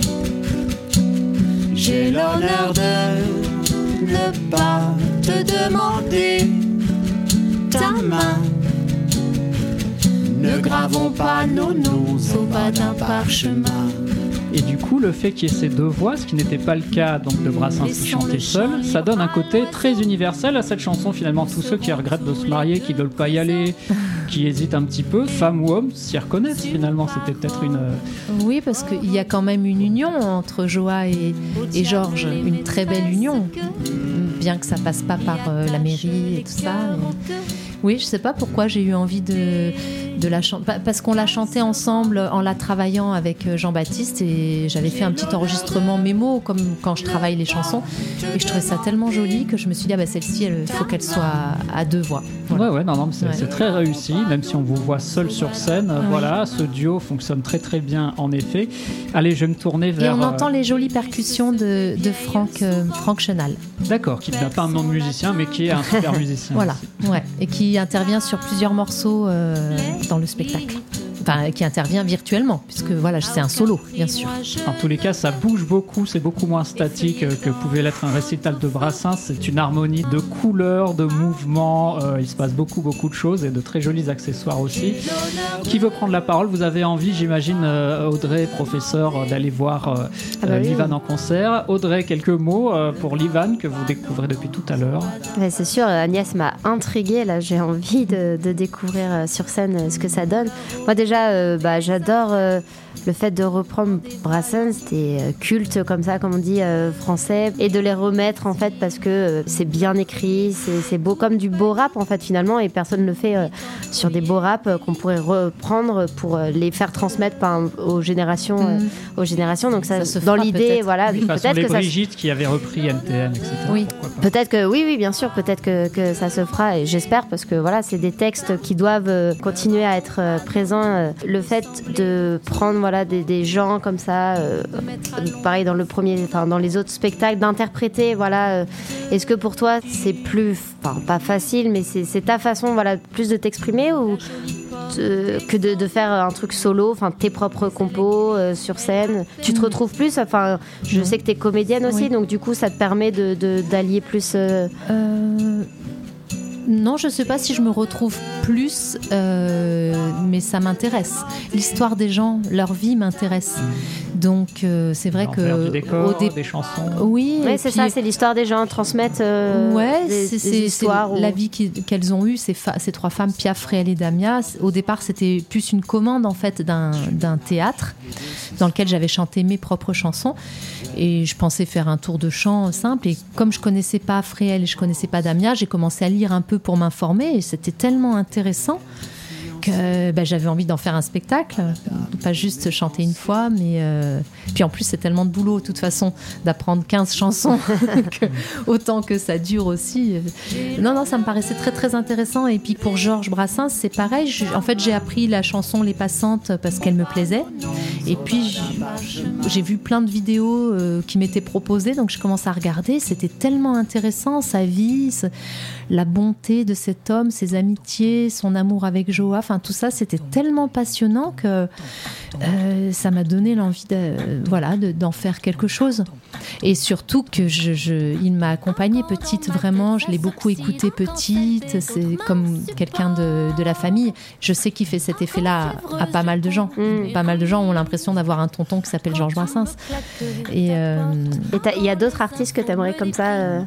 J'ai l'honneur de ne pas te demander ta main. Ne gravons pas nos noms au bas d'un parchemin. Et du coup, le fait qu'il y ait ces deux voix, ce qui n'était pas le cas donc de Brassens qui chantait seul, ça donne un côté très universel à cette chanson. Finalement, tous ceux qui regrettent de se marier, qui ne veulent pas y aller, qui hésitent un petit peu, femme ou homme, s'y reconnaissent. Finalement, c'était peut-être une... Oui, parce qu'il y a quand même une union entre Joa et, et Georges, une très belle union, bien que ça passe pas par euh, la mairie et tout ça. mais- Oui, je sais pas pourquoi j'ai eu envie de, de la chanter, parce qu'on l'a chantée ensemble en la travaillant avec Jean-Baptiste, et j'avais fait un petit enregistrement mémo comme quand je travaille les chansons, et je trouvais ça tellement joli que je me suis dit ah bah celle-ci il faut qu'elle soit à deux voix. Ouais, ouais, non, non, mais c'est, Ouais. c'est très réussi, même si on vous voit seul sur scène. Oui. Voilà, ce duo fonctionne très très bien en effet. Allez, je vais me tourner Et vers... on entend euh, les jolies percussions de, de Franck, euh, Franck Chenal. D'accord, qui n'a pas un nom de musicien, mais qui est un super musicien. Voilà, aussi. ouais, et qui intervient sur plusieurs morceaux euh, dans le spectacle. enfin, qui intervient virtuellement, puisque voilà, c'est un solo, bien sûr. En tous les cas, ça bouge beaucoup, c'est beaucoup moins statique que pouvait l'être un récital de Brassens. C'est une harmonie de couleurs, de mouvements, euh, il se passe beaucoup, beaucoup de choses et de très jolis accessoires aussi. Qui veut prendre la parole ? Vous avez envie, j'imagine, euh, Audrey, professeur, d'aller voir euh, ah bah oui. Livan en concert. Audrey, quelques mots euh, pour Livan que vous découvrez depuis tout à l'heure. Ouais, c'est sûr, Agnès m'a intriguée, là, j'ai envie de, de découvrir euh, sur scène euh, ce que ça donne. Moi déjà, euh, bah, j'adore euh, le fait de reprendre Brassens, c'était euh, culte comme ça, comme on dit, euh, français, et de les remettre en fait parce que euh, c'est bien écrit, c'est, c'est beau, comme du beau rap en fait finalement, et personne ne le fait euh, sur des beaux rap euh, qu'on pourrait reprendre pour euh, les faire transmettre par, aux générations, euh, mmh. aux générations. Donc ça, ça dans l'idée, peut-être. voilà, oui, peut-être que les ça. Brigitte qui avait repris N T M, et cetera. Oui, peut-être que oui, oui, bien sûr, peut-être que, que ça se fera, et j'espère parce que voilà, c'est des textes qui doivent euh, continuer à être euh, présents. Euh, le fait de prendre voilà des, des gens comme ça, euh, pareil dans le premier, enfin dans les autres spectacles, d'interpréter, voilà. Euh, est-ce que pour toi c'est plus, enfin pas facile, mais c'est, c'est ta façon, voilà, plus de t'exprimer ou de, que de, de faire un truc solo, enfin tes propres compos euh, sur scène. Tu te retrouves plus, enfin je sais que t'es comédienne aussi, oui. Donc du coup ça te permet de, de d'allier plus. Euh... Euh... Non, je ne sais pas si je me retrouve plus, euh, mais ça m'intéresse. L'histoire des gens, leur vie m'intéresse. Donc euh, c'est vrai que du décor, au dé... des chansons. Oui, ouais, c'est puis... ça, c'est l'histoire des gens, transmettre euh, ouais, des, c'est, des c'est, histoires. C'est ou... la vie qui, qu'elles ont eue, ces, fa- ces trois femmes, Pia, Fréhel et Damia. Au départ, c'était plus une commande en fait d'un, d'un théâtre dans lequel j'avais chanté mes propres chansons. Et je pensais faire un tour de chant simple. Et comme je connaissais pas Fréhel et je connaissais pas Damia, j'ai commencé à lire un peu pour m'informer. Et c'était tellement intéressant que bah, j'avais envie d'en faire un spectacle, pas juste chanter une fois, mais euh... puis en plus c'est tellement de boulot de toute façon d'apprendre quinze chansons que, autant que ça dure aussi. Non non, ça me paraissait très très intéressant. Et puis pour Georges Brassens c'est pareil, je, en fait j'ai appris la chanson Les Passantes parce qu'elle me plaisait, et puis j'ai, j'ai vu plein de vidéos euh, qui m'étaient proposées, donc je commence à regarder, c'était tellement intéressant, sa vie, la bonté de cet homme, ses amitiés, son amour avec Joa, enfin tout ça c'était tellement passionnant que euh, ça m'a donné l'envie de, euh, voilà, de, d'en faire quelque chose. Et surtout que je, je, il m'a accompagnée petite, vraiment, je l'ai beaucoup écoutée petite, c'est comme quelqu'un de, de la famille. Je sais qu'il fait cet effet-là à, à pas mal de gens. Mmh. Pas mal de gens ont l'impression d'avoir un tonton qui s'appelle Georges Brassens. Et euh, il y a d'autres artistes que tu aimerais comme ça euh,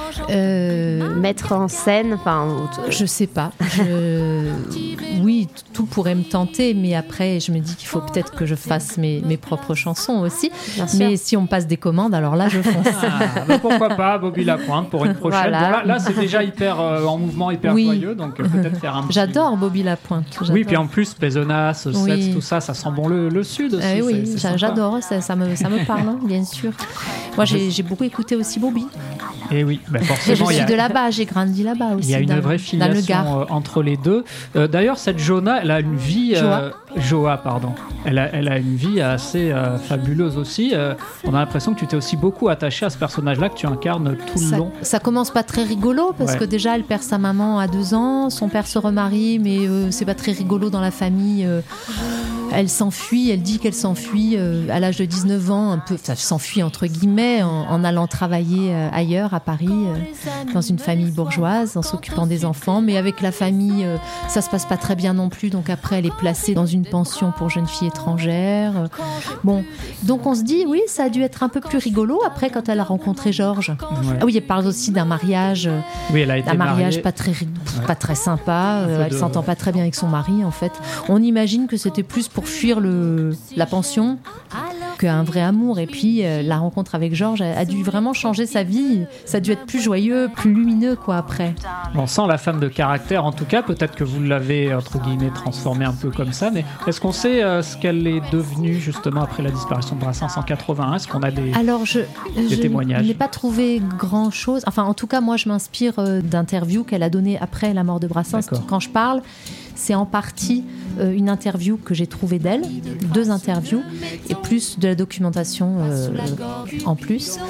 euh, mettre en scène, enfin, je sais pas. Je... Oui, tout pourrait me tenter, mais après, je me dis qu'il faut peut-être que je fasse mes, mes propres chansons aussi. Bien mais sûr. Si on me passe des commandes, alors là, je fonce. Ah, bah pourquoi pas, Bobby Lapointe pour une prochaine. Voilà. Bon, là, là, c'est déjà hyper euh, en mouvement, hyper oui. joyeux, donc euh, peut-être faire un petit... J'adore Bobby Lapointe. J'adore. Oui, puis en plus, Pézenas, oui. Sets, tout ça, ça sent bon le, le sud aussi. Euh, oui, c'est, c'est j'adore, ça, ça, me, ça me parle, hein, bien sûr. Moi, j'ai, j'ai beaucoup écouté aussi Bobby. Et oui, bah forcément. Et je suis a... de là-bas, j'ai grandi là-bas aussi. Il y a une dans, vraie filiation euh, entre les deux. Euh, d'ailleurs, cette Jona, elle a une vie... Joa. Euh, Joa, pardon. Elle a, elle a une vie assez euh, fabuleuse aussi. Euh, on a l'impression que tu t'es aussi beaucoup attaché à ce personnage-là que tu incarnes tout ça, le long. Ça commence pas très rigolo parce ouais. que déjà elle perd sa maman à deux ans, son père se remarie, mais euh, c'est pas très rigolo dans la famille. Euh, elle s'enfuit, elle dit qu'elle s'enfuit euh, à l'âge de dix-neuf ans, un peu, ça s'enfuit entre guillemets, en, en allant travailler euh, ailleurs à Paris, euh, dans une famille bourgeoise, en s'occupant des enfants. Mais avec la famille, euh, ça se passe pas très bien non plus. Donc après, elle est placée dans une pension pour jeunes filles étrangères. Euh, bon, donc on se dit, oui, ça a dû être un peu plus rigolo après quand elle a rencontré Georges. Ouais. Ah oui, elle parle aussi d'un mariage, euh, oui, elle a été d'un mariage mariée. pas très, ouais. pas très sympa. Euh, elle de... s'entend pas très bien avec son mari en fait. On imagine que c'était plus pour fuir le, la pension qu'un vrai amour. Et puis euh, la rencontre avec Georges a, a dû vraiment changer sa vie. Ça a dû être plus joyeux, plus lumineux quoi après. On sent la femme de caractère en tout cas. Peut-être que vous l'avez entre guillemets transformée un peu comme ça. Mais est-ce qu'on sait euh, ce qu'elle est devenue justement après la disparition de Brassens en quatre-vingt-un? Est-ce qu'on a des, Alors, je, des je témoignages? Je n'ai pas trouvé grand-chose. Enfin, en tout cas, moi, je m'inspire euh, d'interviews qu'elle a données après la mort de Brassens. D'accord. Quand je parle, c'est en partie euh, une interview que j'ai trouvée d'elle, deux interviews, et plus de la documentation euh, en plus.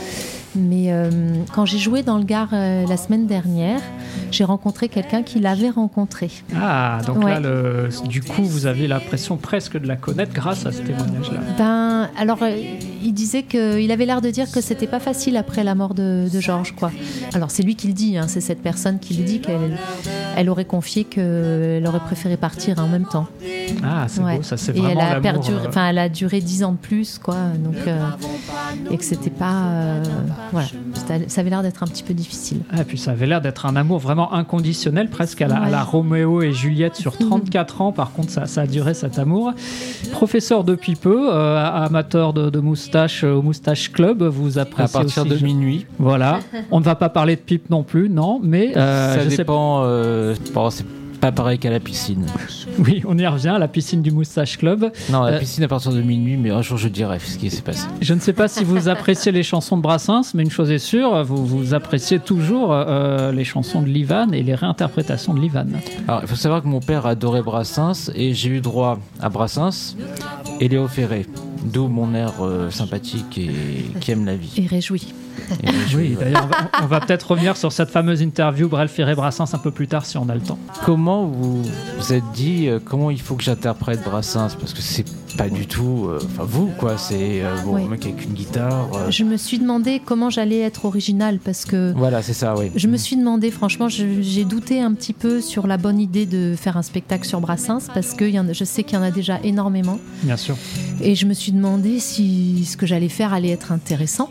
Mais euh, quand j'ai joué dans le Gard euh, la semaine dernière, j'ai rencontré quelqu'un qui l'avait rencontré. Ah, donc Ouais. là, le, du coup, vous avez l'impression presque de la connaître grâce à ce témoignage-là. Ben, alors, euh, il disait qu'il avait l'air de dire que c'était pas facile après la mort de, de Georges, quoi. Alors, c'est lui qui le dit, hein, c'est cette personne qui le dit qu'elle elle aurait confié qu'elle aurait préféré partir en même temps. Ah, c'est Ouais. beau, ça, c'est Et vraiment elle a l'amour, perduré, euh, enfin, elle a duré dix ans de plus, quoi. Donc, euh, et que c'était pas, euh, voilà, C'était- ça avait l'air d'être un petit peu difficile. Ah, et puis ça avait l'air d'être un amour vraiment inconditionnel, presque à la, à la Ouais. Roméo et Juliette sur trente-quatre ans. Par contre, ça, ça a duré cet amour. Professeur depuis peu, euh, amateur de, de moustaches euh, au Moustache Club, vous appréciez À partir aussi, de je- minuit. Voilà. On ne va pas parler de pipe non plus, non, mais euh, ça je sais dépend. euh, bon, c'est pas pareil qu'à la piscine. Oui, on y revient, à la piscine du Moustache Club. Non, la Euh, piscine à partir de minuit, mais un jour je dirai ce qui s'est passé. Je ne sais pas si vous appréciez les chansons de Brassens, mais une chose est sûre, vous, vous appréciez toujours euh, les chansons de Livan et les réinterprétations de Livan. Alors, il faut savoir que mon père adorait Brassens et j'ai eu droit à Brassens et Léo Ferré. D'où mon air euh, sympathique et qui aime la vie. Et réjoui. Et réjoui, Oui, ouais. d'ailleurs, on va, on va peut-être revenir sur cette fameuse interview Brel Ferré-Brassens un peu plus tard si on a le temps. Comment vous vous êtes dit euh, comment il faut que j'interprète Brassens, parce que c'est pas du tout, euh, enfin vous quoi, c'est euh, bon, Oui. un mec avec une guitare. euh, Je me suis demandé comment j'allais être originale parce que Voilà, c'est ça, oui. je me suis demandé, franchement, je- j'ai douté un petit peu sur la bonne idée de faire un spectacle sur Brassens parce que il y en a- je sais qu'il y en a déjà énormément. Bien sûr. Et je me suis demandé si ce que j'allais faire allait être intéressant.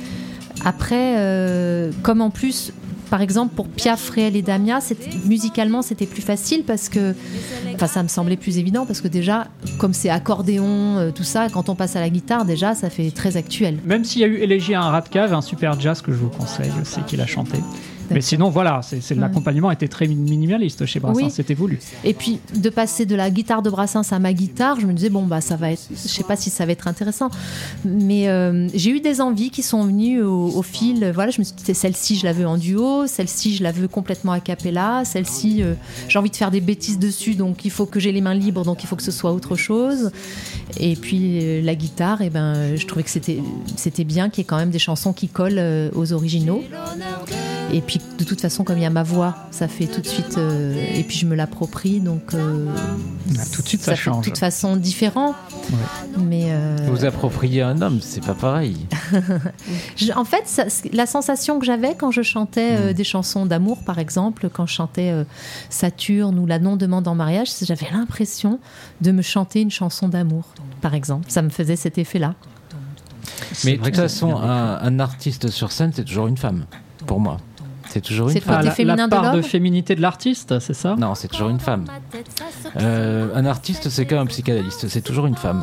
Après, euh, comme en plus, par exemple, pour Piaf, Réel et Damia, c'était- musicalement, c'était plus facile parce que, enfin, ça me semblait plus évident parce que déjà, comme c'est accordéon, euh, tout ça, quand on passe à la guitare, déjà, ça fait très actuel. Même s'il y a eu Élégie à un rat de cave, un super jazz que je vous conseille, je sais qu'il a chanté. Mais sinon, voilà, c'est, c'est, Ouais. l'accompagnement était très minimaliste chez Brassens, Oui. c'était voulu. Et puis de passer de la guitare de Brassens à ma guitare, je me disais bon bah ça va être, je sais pas si ça va être intéressant, mais euh, j'ai eu des envies qui sont venues au, au fil. Voilà, je me suis dit celle-ci je la veux en duo, celle-ci je la veux complètement a cappella, celle-ci euh, j'ai envie de faire des bêtises dessus, donc il faut que j'ai les mains libres, donc il faut que ce soit autre chose. Et puis euh, la guitare, et ben je trouvais que c'était c'était bien qu'il y ait quand même des chansons qui collent euh, aux originaux. Et puis de toute façon, comme il y a ma voix, ça fait tout de suite. euh, et puis je me l'approprie, donc. euh, Ah, tout de suite, ça, fait change. de toute façon différent. Mais. euh, Vous appropriez un homme, c'est pas pareil. je- en fait, ça- la sensation que j'avais quand je chantais euh, des chansons d'amour, par exemple, quand je chantais euh, Saturne ou La non-demande en mariage, j'avais l'impression de me chanter une chanson d'amour, par exemple. Ça me faisait cet effet-là. Mais de toute façon, un, un artiste sur scène, c'est toujours une femme, pour moi. C'est toujours une C'est le femme. côté Ah, la, féminin la de part de l'homme. féminité de l'artiste, c'est ça? Non, c'est toujours une femme. Euh, un artiste, c'est comme un psychanalyste, c'est toujours une femme.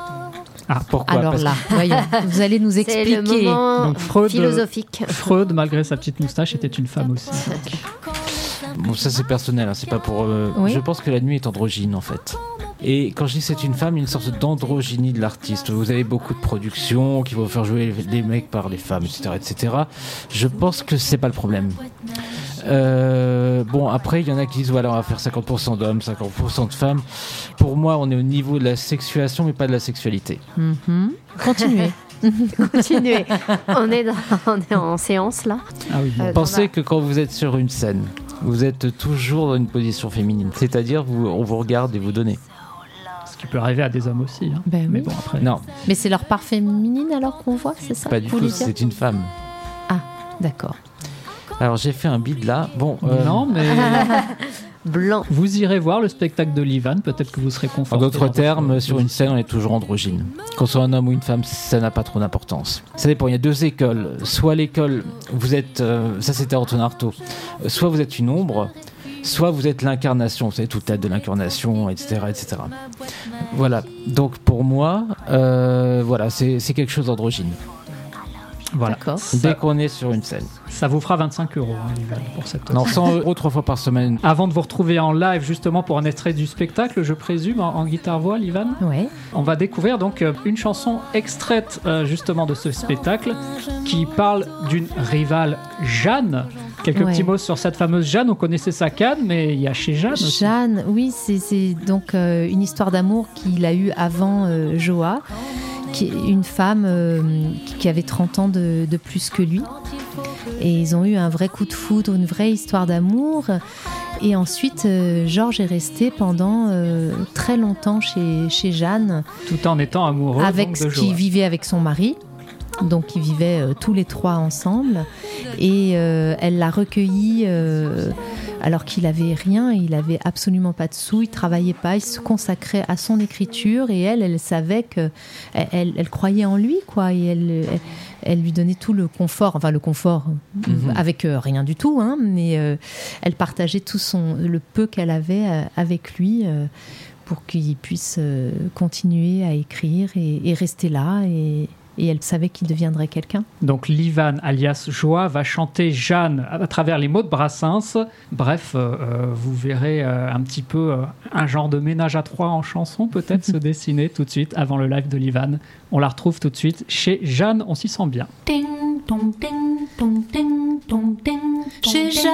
Ah, pourquoi? Alors Parce là, voyons, vous allez nous C'est expliquer. le moment Donc Freud, philosophique. Freud, malgré sa petite moustache, était une femme aussi. Bon, ça c'est personnel, hein, c'est pas pour. euh, Oui. Je pense que la nuit est androgyne en fait. Et quand je dis c'est une femme, il y a une sorte d'androgynie de l'artiste. Vous avez beaucoup de productions qui vont faire jouer les mecs par les femmes, et cetera, et cetera. Je pense que c'est pas le problème. Euh, bon, après, il y en a qui disent voilà, on va faire cinquante pour cent d'hommes, cinquante pour cent de femmes. Pour moi, on est au niveau de la sexuation, mais pas de la sexualité. Mhm. Continuez. Continuez. On est, dans- on est en séance là. Ah oui. Euh, Pensez que quand vous êtes sur une scène, vous êtes toujours dans une position féminine. C'est-à-dire, vous, on vous regarde et vous donnez. Ce qui peut arriver à des hommes aussi. Hein. Ben Mais oui. bon, après. Non, Mais c'est leur part féminine alors qu'on voit, c'est ça pas du vous tout, voulez dire c'est une femme. Ah, d'accord. Alors, j'ai fait un bid là. Bon, euh, Non, mais Blanc. vous irez voir le spectacle de Livan, peut-être que vous serez En conforté. d'autres dans votre- termes, sur une scène, on est toujours androgyne. Qu'on soit un homme ou une femme, ça n'a pas trop d'importance. Ça dépend, il y a deux écoles. Soit l'école, vous êtes, euh, ça c'était Antonin Artaud, soit vous êtes une ombre, soit vous êtes l'incarnation, vous savez, toute tête de l'incarnation, et cetera, et cetera. Voilà, donc pour moi, euh, voilà, c'est c'est quelque chose d'androgyne. Voilà. D'accord. Dès Ça, qu'on est sur une scène. ça vous fera vingt-cinq euros, hein, Livan, pour cette. Non, cent euros trois fois par semaine. Avant de vous retrouver en live, justement, pour un extrait du spectacle, je présume, en, en guitare-voix, Livan, Ouais. on va découvrir donc euh, une chanson extraite euh, justement de ce spectacle qui parle d'une rivale, Jeanne. Quelques Ouais. petits mots sur cette fameuse Jeanne. On connaissait sa canne, mais il y a chez Jeanne aussi. Jeanne, oui, c'est c'est donc euh, une histoire d'amour qu'il a eue avant euh, Joa. qui est une femme euh, qui avait trente ans de, de plus que lui. Et ils ont eu un vrai coup de foudre, une vraie histoire d'amour. Et ensuite, euh, Georges est resté pendant euh, très longtemps chez, chez Jeanne. Tout en étant amoureux avec donc, de qui vivait avec son mari. Donc ils vivaient euh, tous les trois ensemble. Et euh, elle l'a recueilli euh, alors qu'il avait rien, il avait absolument pas de sous, il travaillait pas, il se consacrait à son écriture. Et elle, elle savait que elle, elle, elle croyait en lui, quoi. Et elle, elle, elle lui donnait tout le confort, enfin le confort mm-hmm. avec euh, rien du tout, hein, mais euh, elle partageait tout son, le peu qu'elle avait euh, avec lui euh, pour qu'il puisse euh, continuer à écrire et, et rester là. Et, et elle savait qu'il deviendrait quelqu'un. Donc Livan, alias Joie, va chanter Jeanne à travers les mots de Brassens. Bref, euh, euh, vous verrez euh, un petit peu euh, un genre de ménage à trois en chanson peut-être se dessiner tout de suite avant le live de Livan. On la retrouve tout de suite chez Jeanne, on s'y sent bien. Ding, dong, ding, dong, ding, dong, ding, chez Jeanne,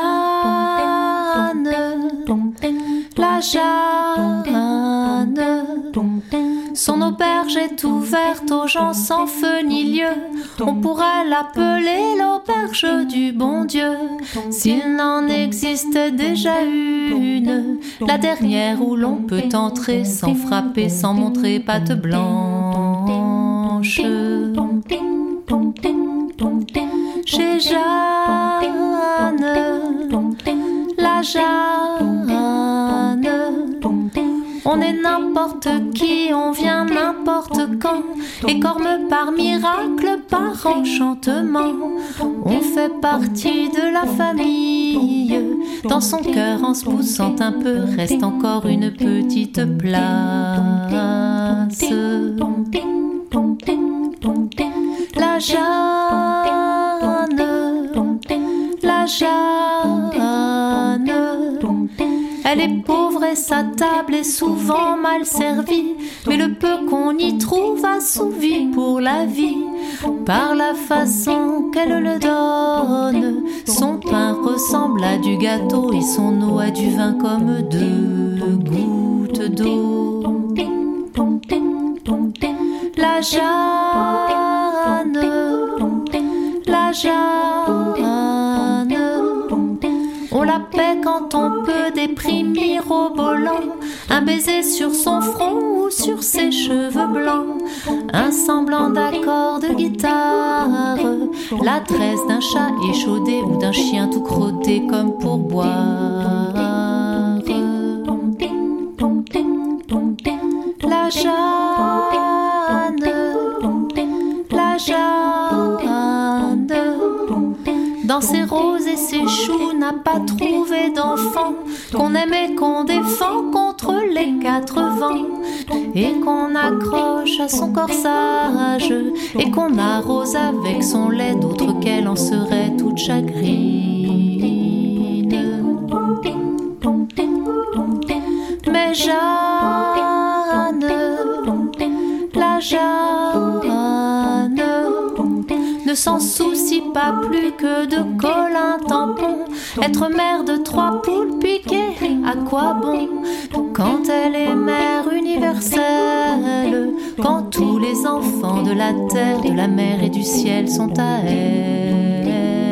la Jeanne, son auberge est ouverte aux gens sans feu ni lieu. On pourrait l'appeler l'auberge du bon Dieu, s'il n'en existait déjà une, la dernière où l'on peut entrer sans frapper, sans montrer patte blanche. Chez Jeanne, la Jeanne, on est n'importe qui, on vient n'importe quand, et comme par miracle, par enchantement, on fait partie de la famille. Dans son cœur, en se poussant un peu, reste encore une petite place. La Jeanne, la Jeanne, elle est pauvre et sa table est souvent mal servie, mais le peu qu'on y trouve assouvit pour la vie, par la façon qu'elle le donne. Son pain ressemble à du gâteau et son eau à du vin comme deux gouttes d'eau. La Jeanne, la Jeanne, on la paie quand on peut déprimir au volant, un baiser sur son front ou sur ses cheveux blancs, un semblant d'accord de guitare, la tresse d'un chat échaudé ou d'un chien tout crotté comme pour boire. La Jeanne, la Jeanne, dans ses roses et ses choux n'a pas trouvé d'enfant, qu'on aime et qu'on défend contre les quatre vents, et qu'on accroche à son corsage, et qu'on arrose avec son lait, d'autre qu'elle en serait toute chagrine. Mais Jeanne, la Jeanne, ne s'en soucie pas plus que de Colin tampon. Être mère de trois poules piquées, à quoi bon, quand elle est mère universelle, quand tous les enfants de la terre, de la mer et du ciel sont à elle.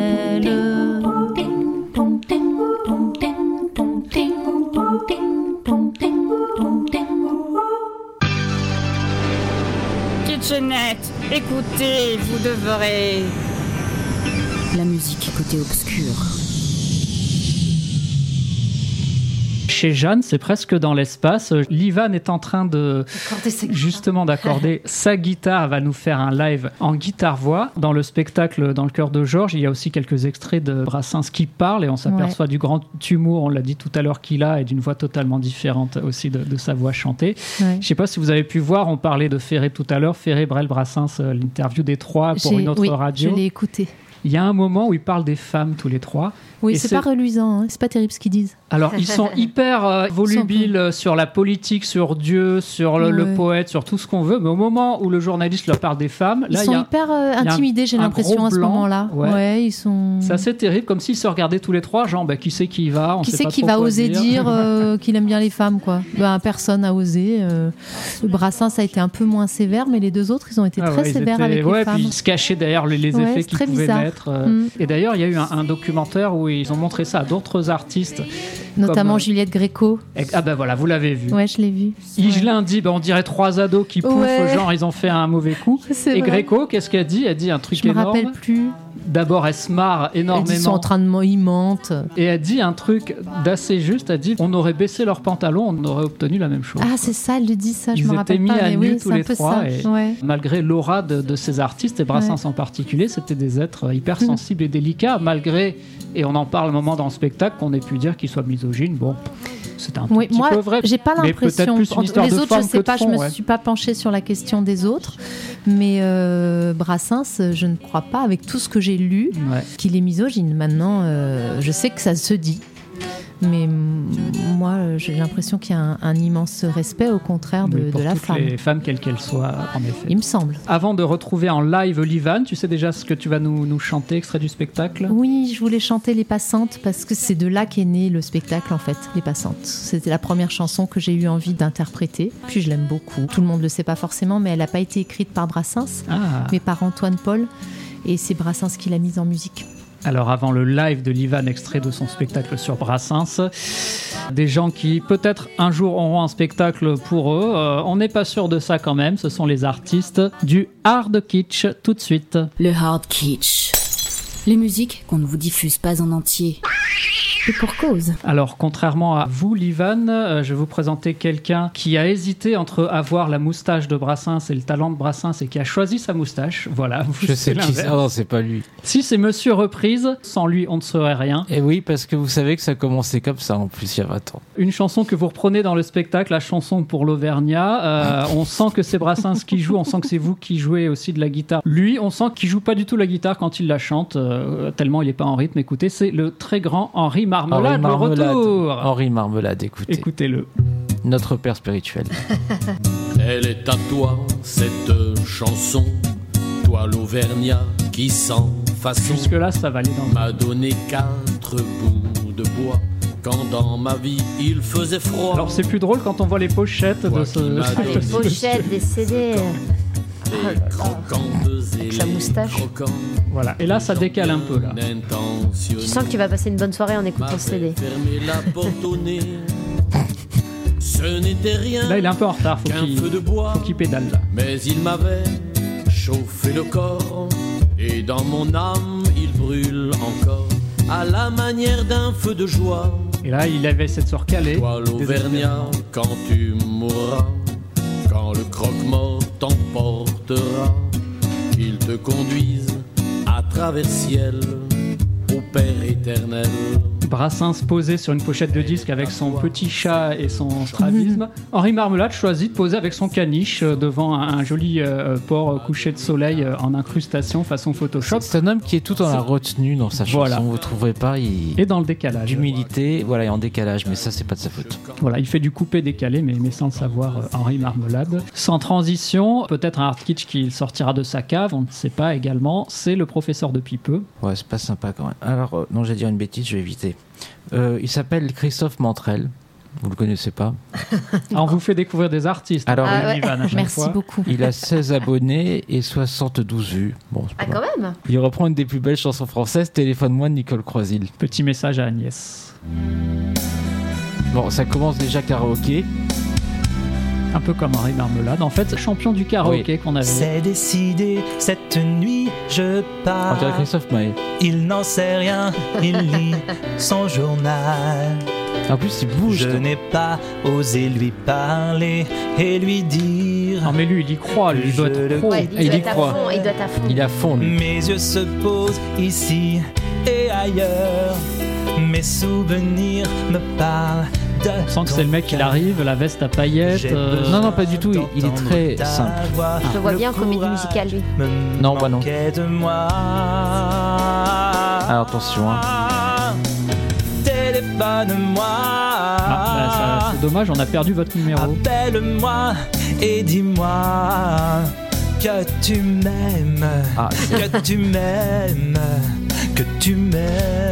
Kitchenette, écoutez, vous devrez... La musique côté obscur. Chez Jeanne, c'est presque dans l'espace. Livan est en train de justement d'accorder sa guitare. Elle va nous faire un live en guitare-voix. Dans le spectacle Dans le cœur de Georges, il y a aussi quelques extraits de Brassens qui parlent et on s'aperçoit ouais. du grand humour, on l'a dit tout à l'heure, qu'il a et d'une voix totalement différente aussi de, de sa voix chantée. Ouais. Je ne sais pas si vous avez pu voir, on parlait de Ferré tout à l'heure, Ferré, Brel, Brassens, l'interview des trois pour J'ai, une autre oui, radio. Je l'ai écouté. Il y a un moment où ils parlent des femmes tous les trois. Oui, et c'est, c'est pas reluisant, hein. C'est pas terrible ce qu'ils disent. Alors, ils sont hyper euh, volubiles sur la politique, sur Dieu, sur le, ouais. le poète, sur tout ce qu'on veut. Mais au moment où le journaliste leur parle des femmes, ils là, sont y a, hyper euh, intimidés, j'ai l'impression, à ce moment-là. Ouais. ouais, ils sont. C'est assez terrible, comme s'ils se regardaient tous les trois, genre, bah, qui c'est qui y va, on qui sait c'est pas qui trop va quoi oser dire, dire euh, qu'il aime bien les femmes, quoi. Ben, personne n'a osé. Euh, Brassens a été un peu moins sévère, mais les deux autres, ils ont été ah très ouais, sévères étaient... avec ouais, les femmes. Puis ils se cachaient derrière les, les ouais, effets qu'ils pouvaient bizarre. mettre. Euh... Mm. Et d'ailleurs, il y a eu un, un documentaire où ils ont montré ça à d'autres artistes. Notamment comme, Juliette Gréco. Ah ben voilà, vous l'avez vu. Ouais, je l'ai vu. Higelin dit, ben on dirait trois ados qui pouffent, ouais. genre ils ont fait un mauvais coup. C'est et vrai. Gréco, qu'est-ce qu'elle dit? Elle dit un truc je énorme. Je me rappelle plus. D'abord, elle se marre énormément. Elle dit, ils sont en train de ils mentent. Et elle dit un truc d'assez juste. Elle dit, on aurait baissé leurs pantalons, on aurait obtenu la même chose. Ah, c'est ça, elle le dit ça, ils je me rappelle pas. Ils étaient mis à nu oui, tous les trois. Ça, et ouais. Malgré l'aura de, de ces artistes, et Brassens ouais. en particulier, c'était des êtres hypersensibles et délicats, malgré, et on en parle un moment dans le spectacle, qu'on ait pu dire qu'ils soient misogynes. Bon. C'est un oui, petit moi, peu vrai. J'ai pas l'impression. Plus une histoire les de autres, je sais pas, fond, je me ouais. suis pas penchée sur la question des autres, mais euh, Brassens, je ne crois pas, avec tout ce que j'ai lu, ouais. qu'il est misogyne. Maintenant, euh, je sais que ça se dit. Mais moi, j'ai l'impression qu'il y a un, un immense respect, au contraire, de, pour de la toutes femme. Les femmes, quelles qu'elles soient, en effet. Il me semble. Avant de retrouver en live Livan, tu sais déjà ce que tu vas nous, nous chanter, extrait du spectacle? Oui, je voulais chanter Les Passantes, parce que c'est de là qu'est né le spectacle, en fait, Les Passantes. C'était la première chanson que j'ai eu envie d'interpréter. Puis je l'aime beaucoup. Tout le monde ne le sait pas forcément, mais elle n'a pas été écrite par Brassens, ah. mais par Antoine Paul. Et c'est Brassens qui l'a mise en musique. Alors avant le live de Livan, extrait de son spectacle sur Brassens, des gens qui peut-être un jour auront un spectacle pour eux, euh, on n'est pas sûr de ça quand même, ce sont les artistes du hard kitsch tout de suite. Le hard kitsch, les musiques qu'on ne vous diffuse pas en entier. Et pour cause. Alors, contrairement à vous, Livan, euh, je vais vous présenter quelqu'un qui a hésité entre avoir la moustache de Brassens et le talent de Brassens et qui a choisi sa moustache. Voilà. Vous, je sais qui c'est. Non, c'est pas lui. Si, c'est Monsieur Reprise. Sans lui, on ne saurait rien. Et oui, parce que vous savez que ça a commencé comme ça, en plus, il y a vingt ans. Une chanson que vous reprenez dans le spectacle, la chanson pour l'Auvergnat. Euh, on sent que c'est Brassens qui joue, on sent que c'est vous qui jouez aussi de la guitare. Lui, on sent qu'il joue pas du tout la guitare quand il la chante, euh, tellement il est pas en rythme. Écoutez, c'est le très grand Henri Marmelade. Henri Marmelade, le retour. Henri Marmelade, écoutez. Écoutez-le. Notre père spirituel. Elle est à toi, cette chanson, toi l'Auvergnat qui sans façon. Jusque-là, ça va aller dans m'a donné quatre bouts de bois. Quand dans ma vie il faisait froid. Alors c'est plus drôle quand on voit les pochettes toi de ce. Ah, les pochettes des C D. Avec sa moustache. Voilà, et là ça décale un peu là. Tu sens que tu vas passer une bonne soirée en écoutant ce C D. Ce n'était rien. Là il est un peu en retard, faut qu'il, faut qu'il pédale là. Mais il m'avait chauffé le corps et dans mon âme il brûle encore à la manière d'un feu de joie. Et là il avait cette se recaler. Toi l'Auvergnat quand tu mourras, quand le croque-mort t'emportera, qu'il te conduise à travers ciel au Père éternel. Brassens posé sur une pochette de disque avec son petit chat et son strabisme. Henri Marmelade choisit de poser avec son caniche devant un, un joli euh, port couché de soleil en incrustation façon Photoshop. C'est un homme qui est tout en la retenue dans sa chanson, voilà. Vous ne trouverez pas il... Et dans le décalage. D'humilité, voilà, et en décalage, mais ça c'est pas de sa faute. Voilà, il fait du coupé-décalé, mais, mais sans le savoir, euh, Henri Marmelade. Sans transition, peut-être un hard kitsch qui sortira de sa cave, on ne sait pas également, c'est le professeur de Pipeux. Ouais, c'est pas sympa quand même. Alors, euh, non, j'ai dit une bêtise, je vais éviter. Euh, il s'appelle Christophe Mantrel. Vous le connaissez pas? Ah, on vous fait découvrir des artistes. Alors, ah, ouais. Ivan, merci fois. beaucoup. Il a seize abonnés et soixante-douze vues. Bon, ah, quand même. Il reprend une des plus belles chansons françaises, Téléphone-moi de Nicole Croisil. Petit message à Agnès. Bon, ça commence déjà karaoké. Un peu comme Henri Marmelade, en fait, champion du karaoké oui. qu'on avait. C'est décidé, cette nuit je pars. On dirait Christophe Maé. Il n'en sait rien, il lit son journal. En plus, il bouge. Je n'ai pas osé lui parler et lui dire. Non, mais lui, il y croit, lui, il doit être pro. Ouais, il, il doit y être croit. À fond, il doit être à fond. Il est à fond, lui. Mes yeux se posent ici et ailleurs. Mes souvenirs me parlent On sent que c'est le mec qui arrive, la veste à paillettes. Euh... Non, non, pas du tout. Il, il est très simple. Ah. Je le vois bien en comédie musicale, lui. Non, moi non. Alors attention. Hein. Téléphone-moi. Ah, bah, ça, c'est dommage, on a perdu votre numéro. Appelle-moi et dis-moi que tu m'aimes, ah, que tu m'aimes, que tu m'aimes.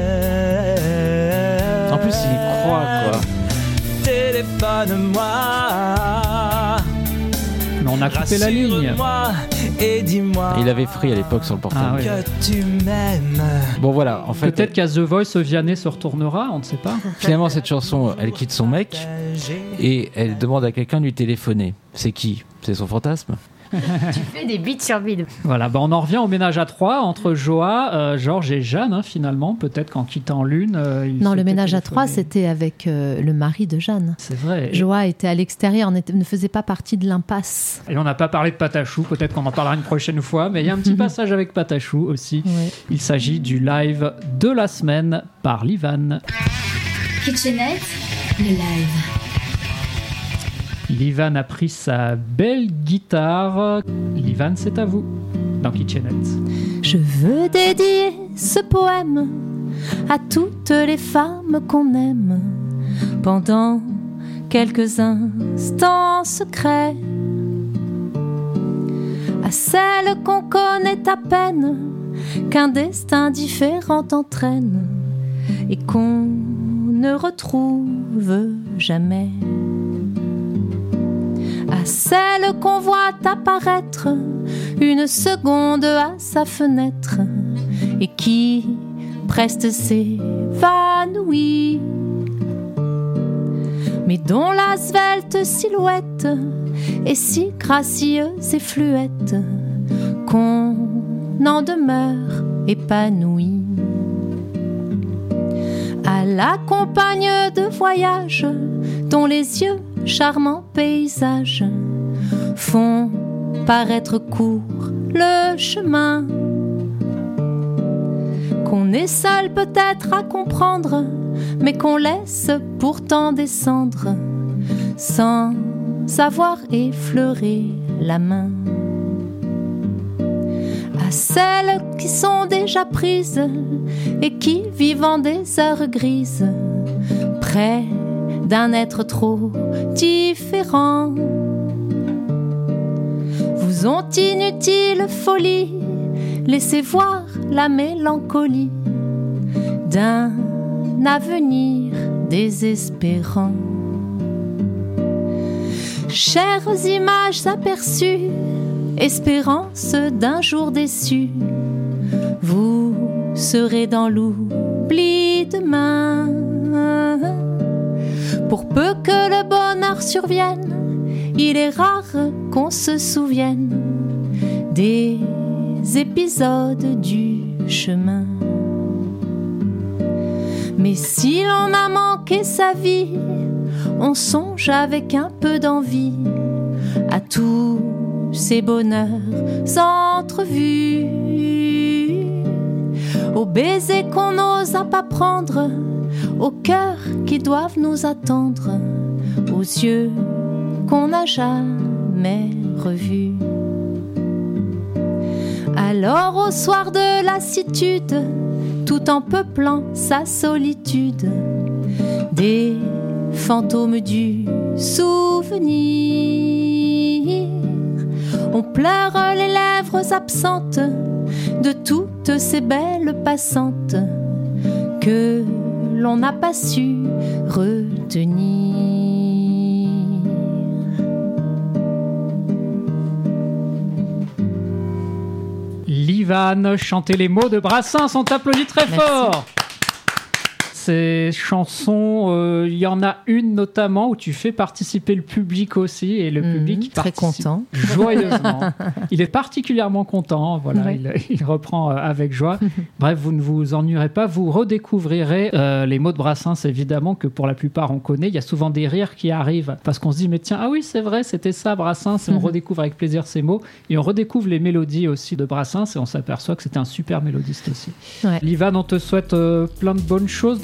En plus, il y croit, quoi. Téléphone-moi. Mais on a coupé la ligne. Et dis-moi. Il avait Free à l'époque sur le portable. Ah, ouais. Que tu m'aimes. Bon voilà, en fait. Peut-être qu'à The Voice, Vianney se retournera, on ne sait pas. Finalement, cette chanson, elle quitte son mec et elle demande à quelqu'un de lui téléphoner. C'est qui ? C'est son fantasme ? Tu fais des beats sur vide. Voilà, bah on en revient au ménage à trois entre Joa, euh, Georges et Jeanne, hein, finalement. Peut-être qu'en quittant l'une. Euh, non, le ménage à trois, c'était avec euh, le mari de Jeanne. C'est vrai. Joa était à l'extérieur, n'était, ne faisait pas partie de l'impasse. Et on n'a pas parlé de Patachou, peut-être qu'on en parlera une prochaine fois, mais il y a un petit passage avec Patachou aussi. Ouais. Il s'agit du live de la semaine par Livan. Kitchenette, le live. Livan a pris sa belle guitare. Livan, c'est à vous, dans Kitchenette. Je veux dédier ce poème à toutes les femmes qu'on aime pendant quelques instants secrets, à celles qu'on connaît à peine, qu'un destin différent entraîne et qu'on ne retrouve jamais, à celle qu'on voit apparaître une seconde à sa fenêtre et qui presque s'évanouit, mais dont la svelte silhouette est si gracieuse et fluette qu'on en demeure épanoui. À la compagne de voyage dont les yeux charmants paysages font paraître court le chemin, qu'on est seul peut-être à comprendre, mais qu'on laisse pourtant descendre sans savoir effleurer la main. À celles qui sont déjà prises et qui vivent en des heures grises, près d'un être trop différent, vous ont inutile folie laissez voir la mélancolie d'un avenir désespérant. Chères images aperçues, espérance d'un jour déçu, vous serez dans l'oubli demain. Pour peu que le bonheur survienne, il est rare qu'on se souvienne des épisodes du chemin. Mais si l'on a manqué sa vie, on songe avec un peu d'envie à tous ces bonheurs entrevus, aux baisers qu'on n'osa pas prendre, aux cœurs qui doivent nous attendre, aux yeux qu'on n'a jamais revus. Alors au soir de lassitude, tout en peuplant sa solitude, des fantômes du souvenir, on pleure les lèvres absentes de toutes ces belles passantes que l'on n'a pas su retenir. Livan, chantez les mots de Brassens, on t'applaudit très Merci. fort. Ces chansons, il euh, y en a une notamment où tu fais participer le public aussi, et le mmh, public très participe content. joyeusement. Il est particulièrement content, voilà, ouais. il, il reprend euh, avec joie. Bref, vous ne vous ennuierez pas, vous redécouvrirez euh, les mots de Brassens, évidemment, que pour la plupart on connaît. Il y a souvent des rires qui arrivent parce qu'on se dit, mais tiens, ah oui, c'est vrai, c'était ça Brassens, et on mmh. redécouvre avec plaisir ces mots, et on redécouvre les mélodies aussi de Brassens, et on s'aperçoit que c'était un super mélodiste aussi. Ouais. Livan, on te souhaite euh, plein de bonnes choses. Donc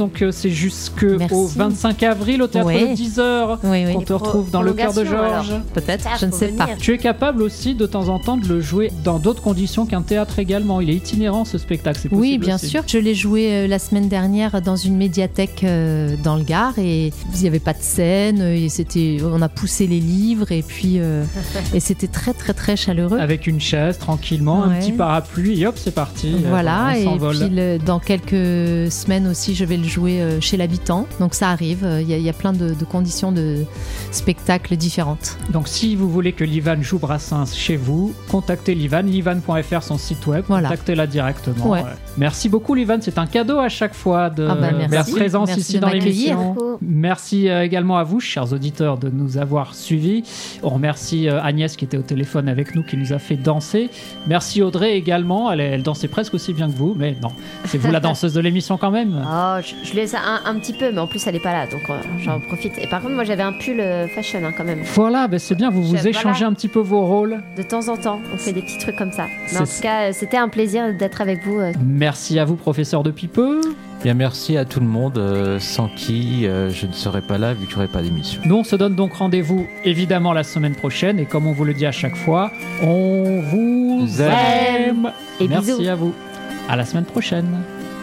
donc euh, c'est jusqu'au vingt-cinq avril au théâtre Oui. de dix heures Oui, oui. qu'on te retrouve dans le cœur de Georges. Peut-être, Ça, je ne faut sais venir. pas. Tu es capable aussi de temps en temps de le jouer dans d'autres conditions qu'un théâtre également. Il est itinérant ce spectacle, c'est possible Oui, bien aussi. sûr. Je l'ai joué euh, la semaine dernière dans une médiathèque euh, dans le Gard et il n'y avait pas de scène. Et c'était, on a poussé les livres et puis euh, et c'était très très très chaleureux. Avec une chaise, tranquillement, un Ouais. petit parapluie et hop, c'est parti. Voilà, Euh, on et s'envole. puis le- dans quelques semaines aussi, je vais le jouer euh, chez l'habitant. Donc ça arrive, il y, a- il y a plein de, de conditions de spectacles différentes. Donc si vous voulez que Livan joue Brassens chez vous, contactez Livan, livan point f r son site web, Voilà. contactez-la directement. Ouais. Ouais. Merci beaucoup Livan, c'est un cadeau à chaque fois de Ah bah, merci. la présence Merci ici de dans m'accueillir. l'émission. Merci euh, également à vous, chers auditeurs, de nous avoir suivis. On remercie euh, Agnès qui était au téléphone avec nous, qui nous a fait danser. Merci Audrey également, elle, elle dansait presque aussi bien que vous, mais non, c'est vous la danseuse de l'émission quand même. Oh, je, je laisse un, un petit peu, mais en plus elle est pas là, donc euh, j'en profite. Et par contre, moi j'avais un pull euh, fashion hein, quand même. Voilà, ben c'est bien, vous vous Je- échangez voilà. un petit peu vos rôles. De temps en temps, on fait des petits trucs comme ça. Mais C'est en ça. tout cas, euh, c'était un plaisir d'être avec vous. euh. Merci à vous, professeur de Pipeux. Bien, merci à tout le monde, euh, sans qui euh, je ne serais pas là vu qu'il n'y aurait pas d'émission. Nous, on se donne donc rendez-vous évidemment la semaine prochaine et comme on vous le dit à chaque fois, on vous Aime. aime. Et Merci bisous. à vous. À la semaine prochaine.